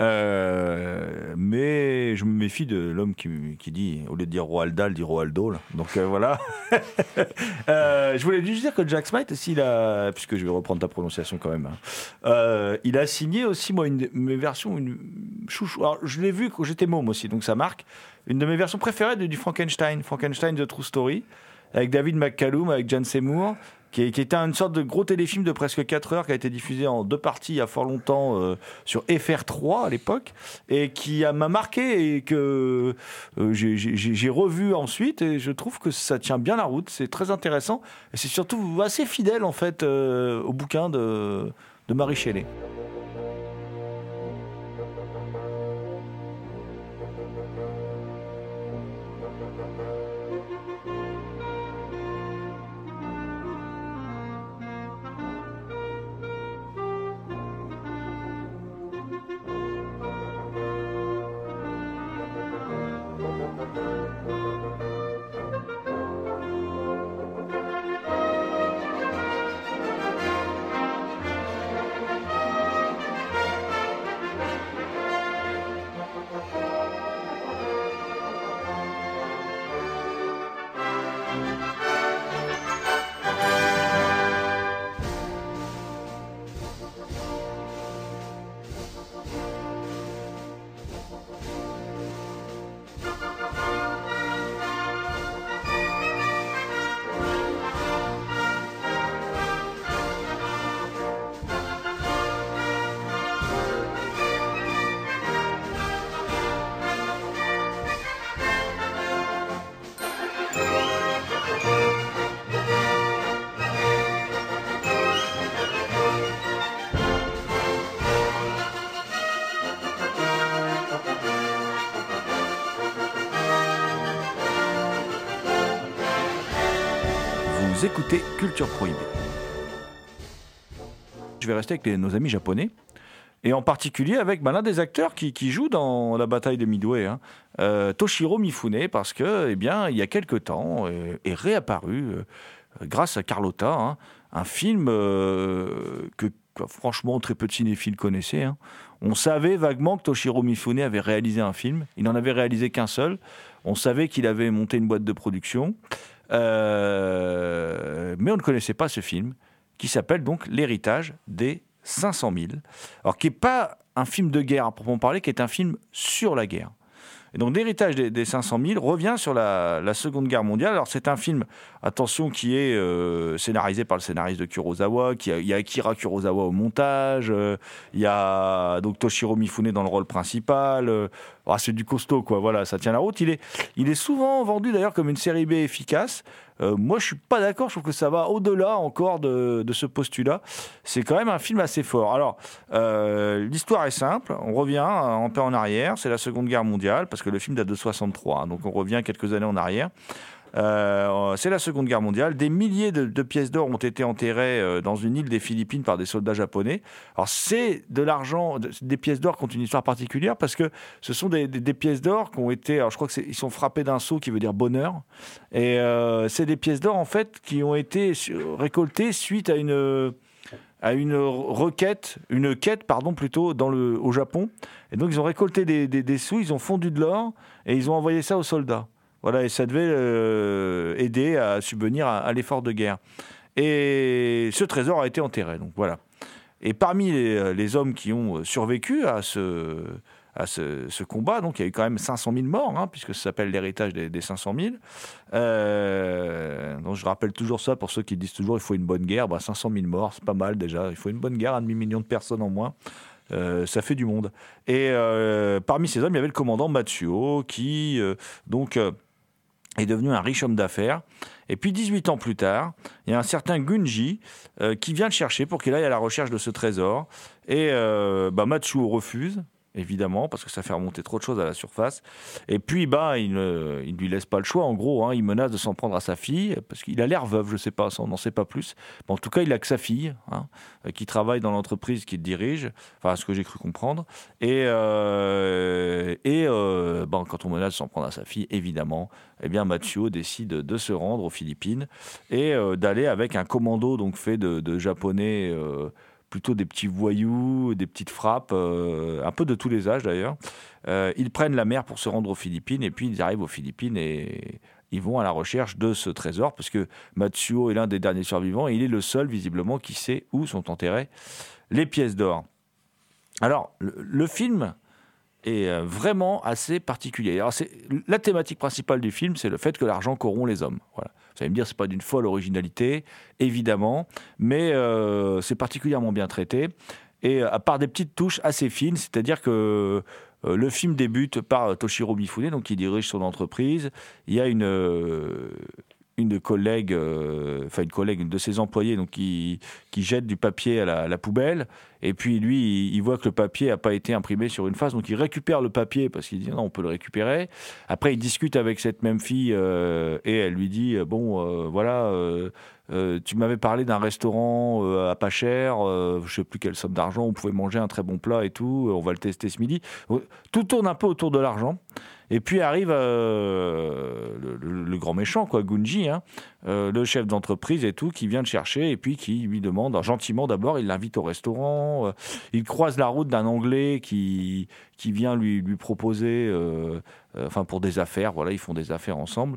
Speaker 3: Mais je me méfie de l'homme qui dit, au lieu de dire Roald Dahl, dit Roald Dahl. Donc voilà. Je voulais juste dire que Jack Smite aussi, puisque je vais reprendre ta prononciation quand même, hein, il a signé aussi, moi, une de mes versions, une chouchou. Alors, je l'ai vu quand j'étais môme aussi, donc ça marque. Une de mes versions préférées du Frankenstein, The True Story. avec David McCallum, avec Jane Seymour, qui était une sorte de gros téléfilm de presque 4 heures qui a été diffusé en 2 parties il y a fort longtemps sur FR3 à l'époque et qui m'a marqué et que j'ai revu ensuite et je trouve que ça tient bien la route, c'est très intéressant et c'est surtout assez fidèle en fait au bouquin de Mary Shelley. Vous écoutez Culture Prohibée. Je vais rester avec nos amis japonais, et en particulier avec l'un des acteurs qui joue dans la bataille de Midway, Toshiro Mifune, parce que, il y a quelque temps, est réapparu, grâce à Carlotta, un film que franchement très peu de cinéphiles connaissaient. On savait vaguement que Toshiro Mifune avait réalisé un film, il n'en avait réalisé qu'un seul, on savait qu'il avait monté une boîte de production, mais on ne connaissait pas ce film, qui s'appelle donc L'héritage des 500 000. Alors, qui n'est pas un film de guerre à proprement parler, qui est un film sur la guerre. Et donc, L'héritage des 500 000 revient sur la Seconde Guerre mondiale. Alors, c'est un film, attention, qui est scénarisé par le scénariste de Kurosawa. Il y a Akira Kurosawa au montage. Il y a donc Toshiro Mifune dans le rôle principal. C'est du costaud, quoi. Voilà, ça tient la route. Il est souvent vendu, d'ailleurs, comme une série B efficace. Moi, je suis pas d'accord. Je trouve que ça va au-delà encore de ce postulat. C'est quand même un film assez fort. Alors, l'histoire est simple. On revient un peu en arrière. C'est la Seconde Guerre mondiale, parce que le film date de 63. Donc, on revient quelques années en arrière. C'est la Seconde Guerre mondiale. Des milliers de pièces d'or ont été enterrées dans une île des Philippines par des soldats japonais. Alors, c'est de l'argent, des pièces d'or qui ont une histoire particulière parce que ce sont des pièces d'or qui ont été... Alors, je crois qu'ils sont frappés d'un sceau qui veut dire bonheur. Et c'est des pièces d'or, en fait, qui ont été récoltées suite à une quête au Japon. Et donc, ils ont récolté des sous, ils ont fondu de l'or et ils ont envoyé ça aux soldats. Voilà, et ça devait aider à subvenir à l'effort de guerre. Et ce trésor a été enterré, donc voilà. Et parmi les hommes qui ont survécu à ce combat, donc il y a eu quand même 500 000 morts, puisque ça s'appelle l'héritage des 500 000. Donc je rappelle toujours ça pour ceux qui disent toujours il faut une bonne guerre. 500 000 morts, c'est pas mal déjà. Il faut une bonne guerre, 1,5 million de personnes en moins. Ça fait du monde. Et parmi ces hommes, il y avait le commandant Matsuo qui est devenu un riche homme d'affaires. Et puis 18 ans plus tard, il y a un certain Gunji qui vient le chercher pour qu'il aille à la recherche de ce trésor. Et Matsuo refuse, évidemment, parce que ça fait remonter trop de choses à la surface. Et puis, il ne lui laisse pas le choix, en gros. Il menace de s'en prendre à sa fille, parce qu'il a l'air veuf, je ne sais pas, on n'en sait pas plus. En tout cas, il n'a que sa fille, qui travaille dans l'entreprise qu'il dirige, enfin, ce que j'ai cru comprendre. Et quand on menace de s'en prendre à sa fille, évidemment, Matsuo décide de se rendre aux Philippines et d'aller avec un commando donc fait de Japonais... plutôt des petits voyous, des petites frappes, un peu de tous les âges d'ailleurs. Ils prennent la mer pour se rendre aux Philippines et puis ils arrivent aux Philippines et ils vont à la recherche de ce trésor parce que Matsuo est l'un des derniers survivants et il est le seul visiblement qui sait où sont enterrées les pièces d'or. Alors, le film est vraiment assez particulier. Alors, la thématique principale du film, c'est le fait que l'argent corrompt les hommes. Voilà. Vous allez me dire, c'est pas d'une folle originalité, évidemment, mais c'est particulièrement bien traité. Et à part des petites touches assez fines, c'est-à-dire que le film débute par Toshiro Mifune, donc qui dirige son entreprise. Il y a une collègue, une de ses employés, donc qui jette du papier à la poubelle. Et puis lui, il voit que le papier n'a pas été imprimé sur une face, donc il récupère le papier parce qu'il dit non, on peut le récupérer. Après, il discute avec cette même fille et elle lui dit tu m'avais parlé d'un restaurant à pas cher, je sais plus quelle somme d'argent, on pouvait manger un très bon plat et tout, on va le tester ce midi. Tout tourne un peu autour de l'argent. Et puis arrive le grand méchant, quoi, Gunji, le chef d'entreprise et tout, qui vient le chercher et puis qui lui demande, gentiment d'abord, il l'invite au restaurant, il croise la route d'un Anglais qui vient lui proposer, pour des affaires, voilà, ils font des affaires ensemble.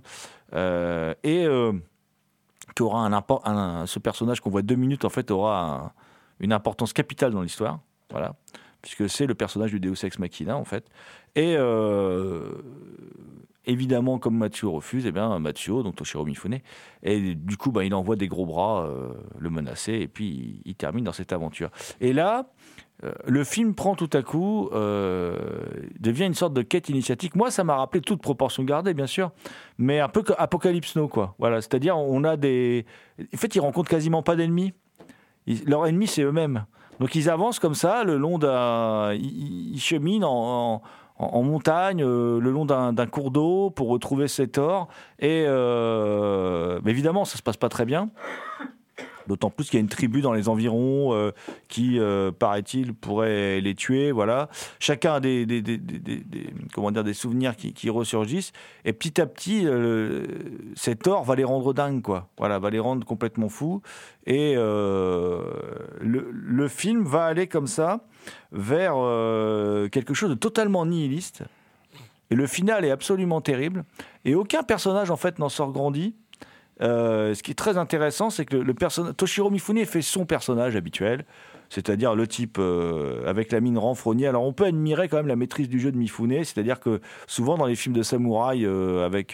Speaker 3: Qui aura ce personnage qu'on voit 2 minutes, en fait, aura une importance capitale dans l'histoire, voilà, puisque c'est le personnage du Deus Ex Machina, en fait. Et évidemment, comme Matsuo refuse, Matsuo, donc Toshiro Mifune, et du coup, il envoie des gros bras le menacer, et puis il termine dans cette aventure. Et là, le film prend tout à coup, devient une sorte de quête initiatique. Moi, ça m'a rappelé, toute proportion gardée, bien sûr, mais un peu comme Apocalypse Now, quoi. Voilà, c'est-à-dire, on a des... En fait, ils rencontrent quasiment pas d'ennemis. Leur ennemi, c'est eux-mêmes. Donc, ils avancent comme ça, le long d'un... Ils cheminent en montagne, le long d'un cours d'eau pour retrouver cet or. Et mais évidemment, ça se passe pas très bien. D'autant plus qu'il y a une tribu dans les environs qui, paraît-il, pourrait les tuer. Voilà. Chacun a des souvenirs qui ressurgissent. Et petit à petit, cet or va les rendre dingues, quoi. Voilà, va les rendre complètement fous. Et le film va aller comme ça vers quelque chose de totalement nihiliste. Et le final est absolument terrible. Et aucun personnage, en fait, n'en sort grandi. Ce qui est très intéressant, c'est que le personnage Toshiro Mifune fait son personnage habituel, c'est-à-dire le type avec la mine renfrognée. Alors on peut admirer quand même la maîtrise du jeu de Mifune, c'est-à-dire que souvent dans les films de samouraï avec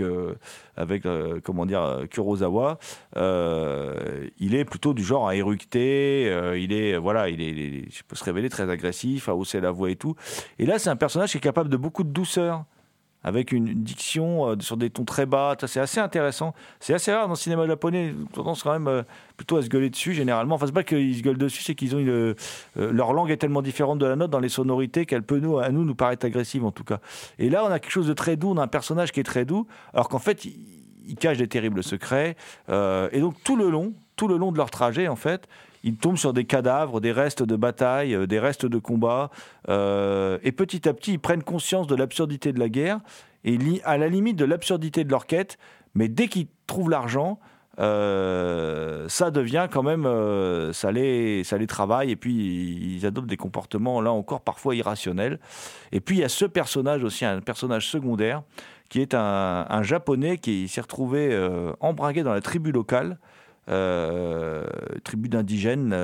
Speaker 3: Kurosawa, il est plutôt du genre à éructer, il peut se révéler très agressif, à hausser la voix et tout. Et là, c'est un personnage qui est capable de beaucoup de douceur, avec une diction sur des tons très bas. C'est assez intéressant. C'est assez rare dans le cinéma japonais. Ils ont tendance quand même plutôt à se gueuler dessus, généralement. Enfin, c'est pas qu'ils se gueulent dessus, c'est qu'ils ont leur langue est tellement différente de la nôtre dans les sonorités qu'elle peut nous paraître agressive, en tout cas. Et là, on a quelque chose de très doux. On a un personnage qui est très doux, alors qu'en fait, il cache des terribles secrets. Et donc, tout le long de leur trajet, en fait, ils tombent sur des cadavres, des restes de bataille, des restes de combats. Et petit à petit, ils prennent conscience de l'absurdité de la guerre et à la limite de l'absurdité de leur quête. Mais dès qu'ils trouvent l'argent, ça devient quand même... ça les travaille et puis ils adoptent des comportements, là encore, parfois irrationnels. Et puis il y a ce personnage aussi, un personnage secondaire, qui est un Japonais qui s'est retrouvé embringué dans la tribu locale, tribu d'indigènes,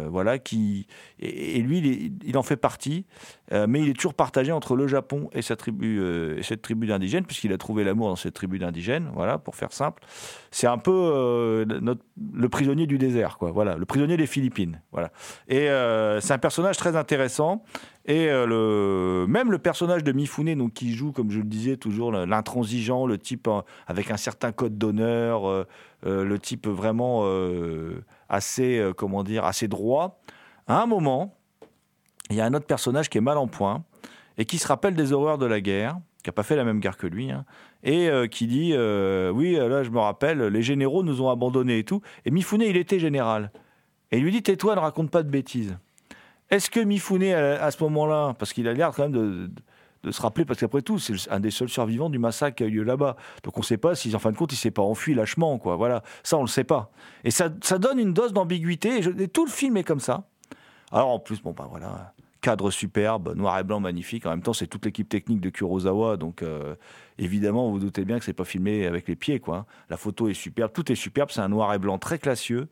Speaker 3: et lui il en fait partie, mais il est toujours partagé entre le Japon et cette tribu d'indigènes, puisqu'il a trouvé l'amour dans cette tribu d'indigènes, voilà, pour faire simple. C'est un peu le prisonnier du désert, quoi, voilà, le prisonnier des Philippines, voilà. Et c'est un personnage très intéressant. Et même le personnage de Mifune, donc, qui joue, comme je le disais, toujours l'intransigeant, le type avec un certain code d'honneur, le type vraiment assez droit. À un moment, il y a un autre personnage qui est mal en point et qui se rappelle des horreurs de la guerre, qui n'a pas fait la même guerre que lui, et qui dit oui, là je me rappelle, les généraux nous ont abandonnés et tout. Et Mifune, il était général. Et il lui dit, tais-toi, ne raconte pas de bêtises. Est-ce que Mifune, à ce moment-là, parce qu'il a l'air quand même de se rappeler, parce qu'après tout, c'est un des seuls survivants du massacre qui a eu lieu là-bas. Donc on ne sait pas si, en fin de compte, il ne s'est pas enfui lâchement, quoi. Voilà, ça, on ne le sait pas. Et ça donne une dose d'ambiguïté, et tout le film est comme ça. Alors en plus, voilà, cadre superbe, noir et blanc magnifique. En même temps, c'est toute l'équipe technique de Kurosawa, donc évidemment, vous vous doutez bien que c'est pas filmé avec les pieds, quoi. La photo est superbe, tout est superbe, c'est un noir et blanc très classieux.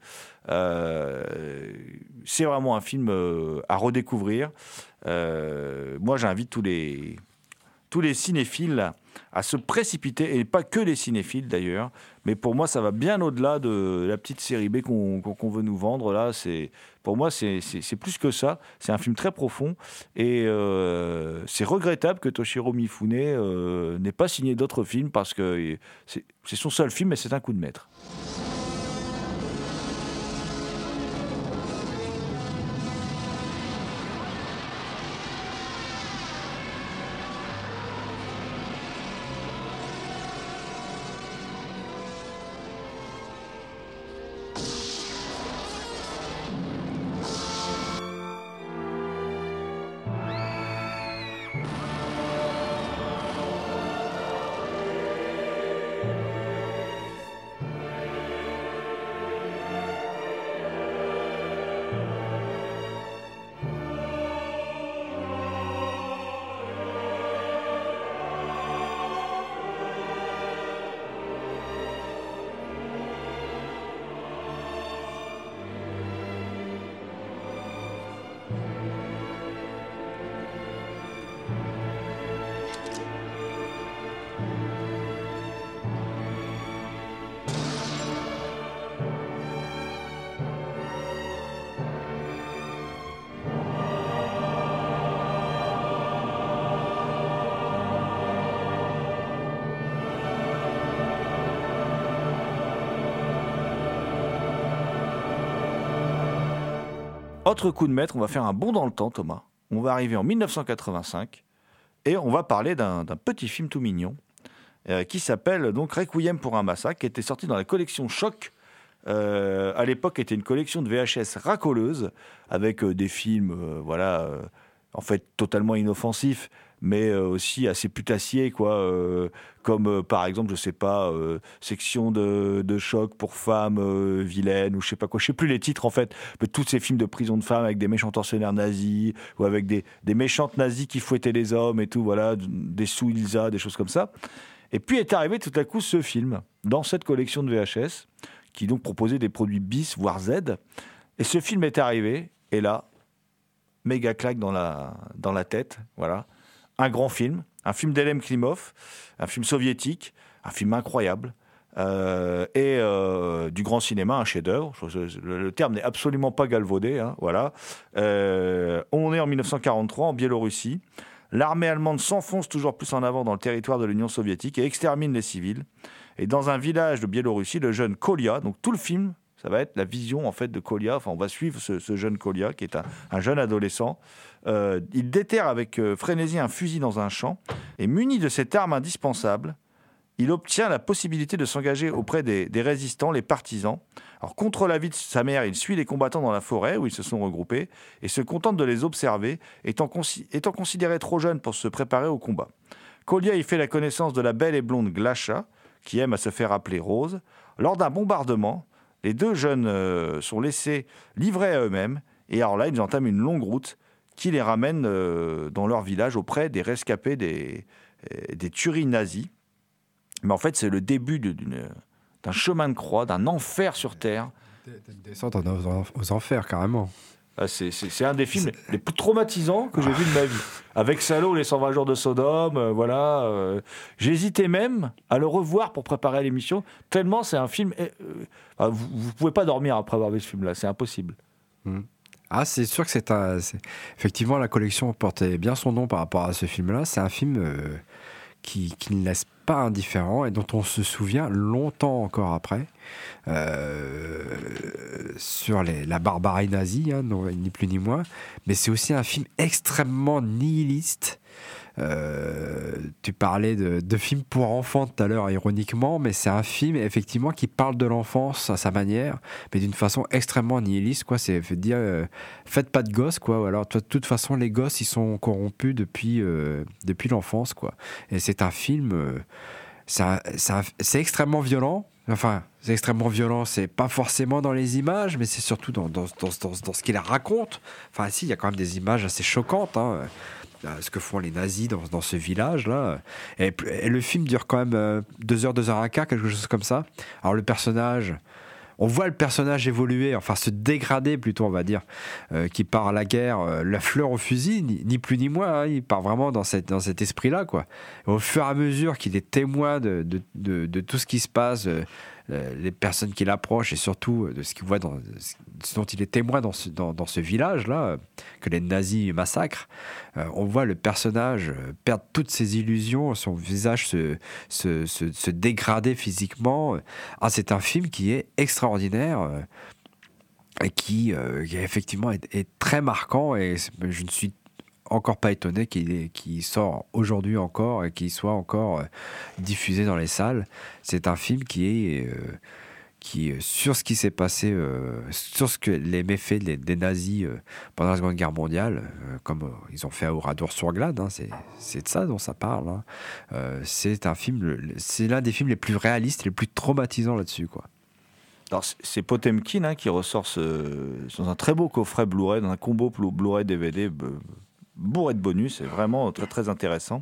Speaker 3: C'est vraiment un film à redécouvrir. Moi, j'invite tous les tous les cinéphiles à se précipiter, et pas que les cinéphiles d'ailleurs, mais pour moi ça va bien au-delà de la petite série B qu'on veut nous vendre là. Pour moi c'est plus que ça, c'est un film très profond, et c'est regrettable que Toshiro Mifune n'ait pas signé d'autres films, parce que c'est son seul film, mais c'est un coup de maître. Autre coup de maître, on va faire un bond dans le temps, Thomas. On va arriver en 1985 et on va parler d'un petit film tout mignon qui s'appelle donc Requiem pour un massacre, qui était sorti dans la collection Choc. À l'époque, était une collection de VHS racoleuse avec des films, en fait totalement inoffensifs, mais aussi assez putassiers, quoi, comme par exemple, je sais pas, section de choc pour femmes vilaines, ou je sais pas quoi, je sais plus les titres en fait, mais tous ces films de prison de femmes avec des méchants tortionnaires nazis, ou avec des méchantes nazis qui fouettaient les hommes et tout, voilà, des sous-Ilsa, des choses comme ça. Et puis est arrivé tout à coup ce film, dans cette collection de VHS, qui donc proposait des produits bis, voire Z, et ce film est arrivé, et là, méga claque dans la tête, voilà. Un grand film, un film d'Elem Klimov, un film soviétique, un film incroyable, et du grand cinéma, un chef-d'œuvre. Le terme n'est absolument pas galvaudé, hein, voilà. On est en 1943, en Biélorussie. L'armée allemande s'enfonce toujours plus en avant dans le territoire de l'Union soviétique et extermine les civils. Et dans un village de Biélorussie, le jeune Kolya, donc tout le film, ça va être la vision en fait de Kolya. Enfin, on va suivre ce jeune Kolya qui est un jeune adolescent. Il déterre avec frénésie un fusil dans un champ et muni de cette arme indispensable, il obtient la possibilité de s'engager auprès des résistants, les partisans. Alors, contre l'avis de sa mère, il suit les combattants dans la forêt où ils se sont regroupés et se contente de les observer, étant considéré trop jeune pour se préparer au combat. Kolya y fait la connaissance de la belle et blonde Glasha, qui aime à se faire appeler Rose. Lors d'un bombardement, les deux jeunes sont laissés livrés à eux-mêmes, et alors là, ils entament une longue route qui les ramène dans leur village auprès des rescapés des tueries nazies. Mais en fait, c'est le début d'un chemin de croix, d'un enfer sur Terre.
Speaker 4: Une descente aux enfers, carrément.
Speaker 3: C'est un des films les plus traumatisants que j'ai vu de ma vie. Avec Salo, les 120 jours de Sodome, voilà. J'hésitais même à le revoir pour préparer l'émission, tellement c'est un film... vous ne pouvez pas dormir après avoir vu ce film-là, c'est impossible.
Speaker 4: Ah, c'est sûr que effectivement, la collection portait bien son nom par rapport à ce film-là. C'est un film qui ne laisse pas indifférent et dont on se souvient longtemps encore après, sur la barbarie nazie, hein, ni plus ni moins. Mais c'est aussi un film extrêmement nihiliste. Tu parlais de films pour enfants tout à l'heure, ironiquement, mais c'est un film effectivement qui parle de l'enfance à sa manière, mais d'une façon extrêmement nihiliste, quoi. C'est dire faites pas de gosses, quoi. Ou alors de toute façon les gosses ils sont corrompus depuis l'enfance, quoi. Et c'est un film, c'est extrêmement violent. Enfin, c'est extrêmement violent, c'est pas forcément dans les images, mais c'est surtout dans ce qu'il raconte. Enfin, si, il y a quand même des images assez choquantes, hein. Ce que font les nazis dans ce village-là. Et le film dure quand même 2 heures, 2 heures un quart, quelque chose comme ça. Alors le personnage, on voit le personnage évoluer, enfin se dégrader plutôt, on va dire, qui part à la guerre, la fleur au fusil, ni plus ni moins, hein, il part vraiment dans cet esprit-là, quoi. Et au fur et à mesure qu'il est témoin de tout ce qui se passe, les personnes qui l'approchent et surtout de ce qu'il voit, ce dont il est témoin dans ce village-là, que les nazis massacrent, on voit le personnage perdre toutes ses illusions, son visage se dégrader physiquement. Ah, c'est un film qui est extraordinaire et qui effectivement est très marquant, et je ne suis encore pas étonné qu'il sort aujourd'hui encore et qu'il soit encore diffusé dans les salles. C'est un film qui sur ce qui s'est passé, sur les méfaits des nazis pendant la Seconde Guerre mondiale, comme ils ont fait à Oradour-sur-Glane, hein, c'est de ça dont ça parle. Hein. C'est l'un des films les plus réalistes, les plus traumatisants là-dessus, quoi.
Speaker 3: Alors, c'est Potemkin, hein, qui ressort dans un très beau coffret Blu-ray, dans un combo Blu-ray DVD bourré de bonus, c'est vraiment très très intéressant.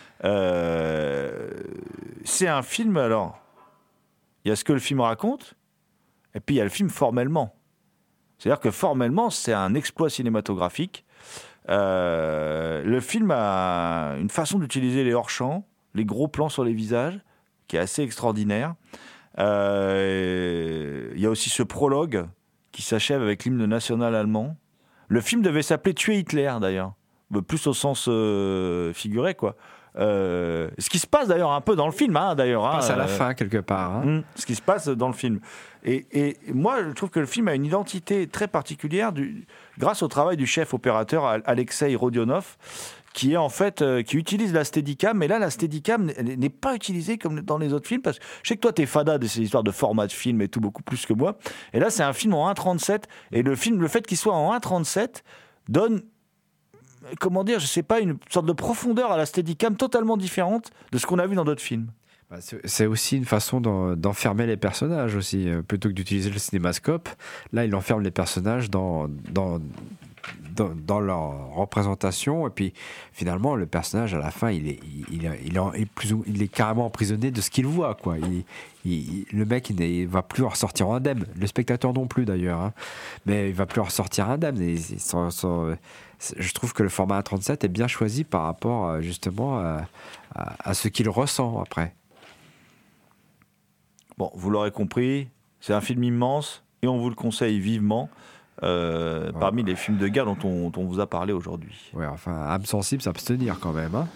Speaker 3: C'est un film, alors, il y a ce que le film raconte, et puis il y a le film formellement. C'est-à-dire que formellement, c'est un exploit cinématographique. Le film a une façon d'utiliser les hors-champs, les gros plans sur les visages, qui est assez extraordinaire. Il y a aussi ce prologue qui s'achève avec l'hymne national allemand. Le film devait s'appeler Tuer Hitler, d'ailleurs. Plus au sens figuré, quoi. Ce qui se passe d'ailleurs un peu dans le film, hein, d'ailleurs.
Speaker 4: Passe à la fin, quelque part. Hein.
Speaker 3: Ce qui se passe dans le film. Et moi, je trouve que le film a une identité très particulière grâce au travail du chef opérateur Alexei Rodionov, qui est en fait qui utilise la Steadicam, mais là la Steadicam n'est pas utilisée comme dans les autres films, parce que je sais que toi t'es fada de ces histoires de format de film et tout, beaucoup plus que moi, et là c'est un film en 1.37, et le fait qu'il soit en 1.37 donne, comment dire, je sais pas, une sorte de profondeur à la Steadicam totalement différente de ce qu'on a vu dans d'autres films.
Speaker 4: C'est aussi une façon d'enfermer les personnages aussi, plutôt que d'utiliser le cinémascope. Là, il enferme les personnages dans leur représentation, et puis finalement le personnage à la fin il est carrément emprisonné de ce qu'il voit, quoi. Le mec il va plus en ressortir indemne, le spectateur non plus d'ailleurs, hein. Mais il va plus en ressortir indemne, et je trouve que le format 1.37 est bien choisi par rapport justement à ce qu'il ressent après.
Speaker 3: Bon, vous l'aurez compris, c'est un film immense et on vous le conseille vivement. Parmi les films de guerre dont on vous a parlé aujourd'hui.
Speaker 4: Ouais, enfin, âme sensible, s'abstenir quand même, hein.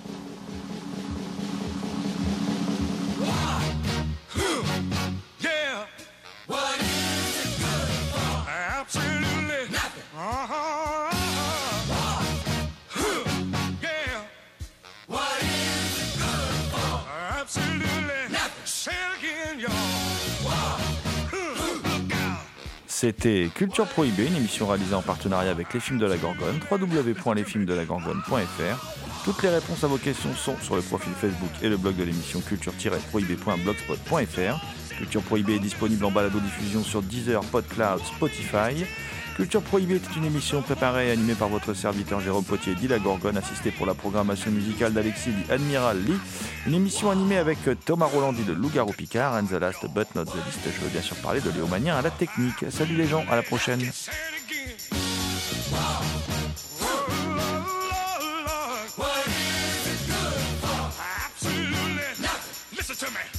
Speaker 3: C'était Culture Prohibée, une émission réalisée en partenariat avec Les Films de la Gorgone, www.lesfilmsdelagorgone.fr. Toutes les réponses à vos questions sont sur le profil Facebook et le blog de l'émission culture-prohibée.blogspot.fr. Culture Prohibée est disponible en balado-diffusion sur Deezer, PodCloud, Spotify. Culture Prohibée est une émission préparée et animée par votre serviteur Jérôme Potier, dit la Gorgone, assisté pour la programmation musicale d'Alexis dit Admiral Lee. Une émission animée avec Thomas Roland dit le Loup-Garou Picard, and the last but not the least, je veux bien sûr parler de Léo Magnien à la technique. Salut les gens, à la prochaine. Listen to me.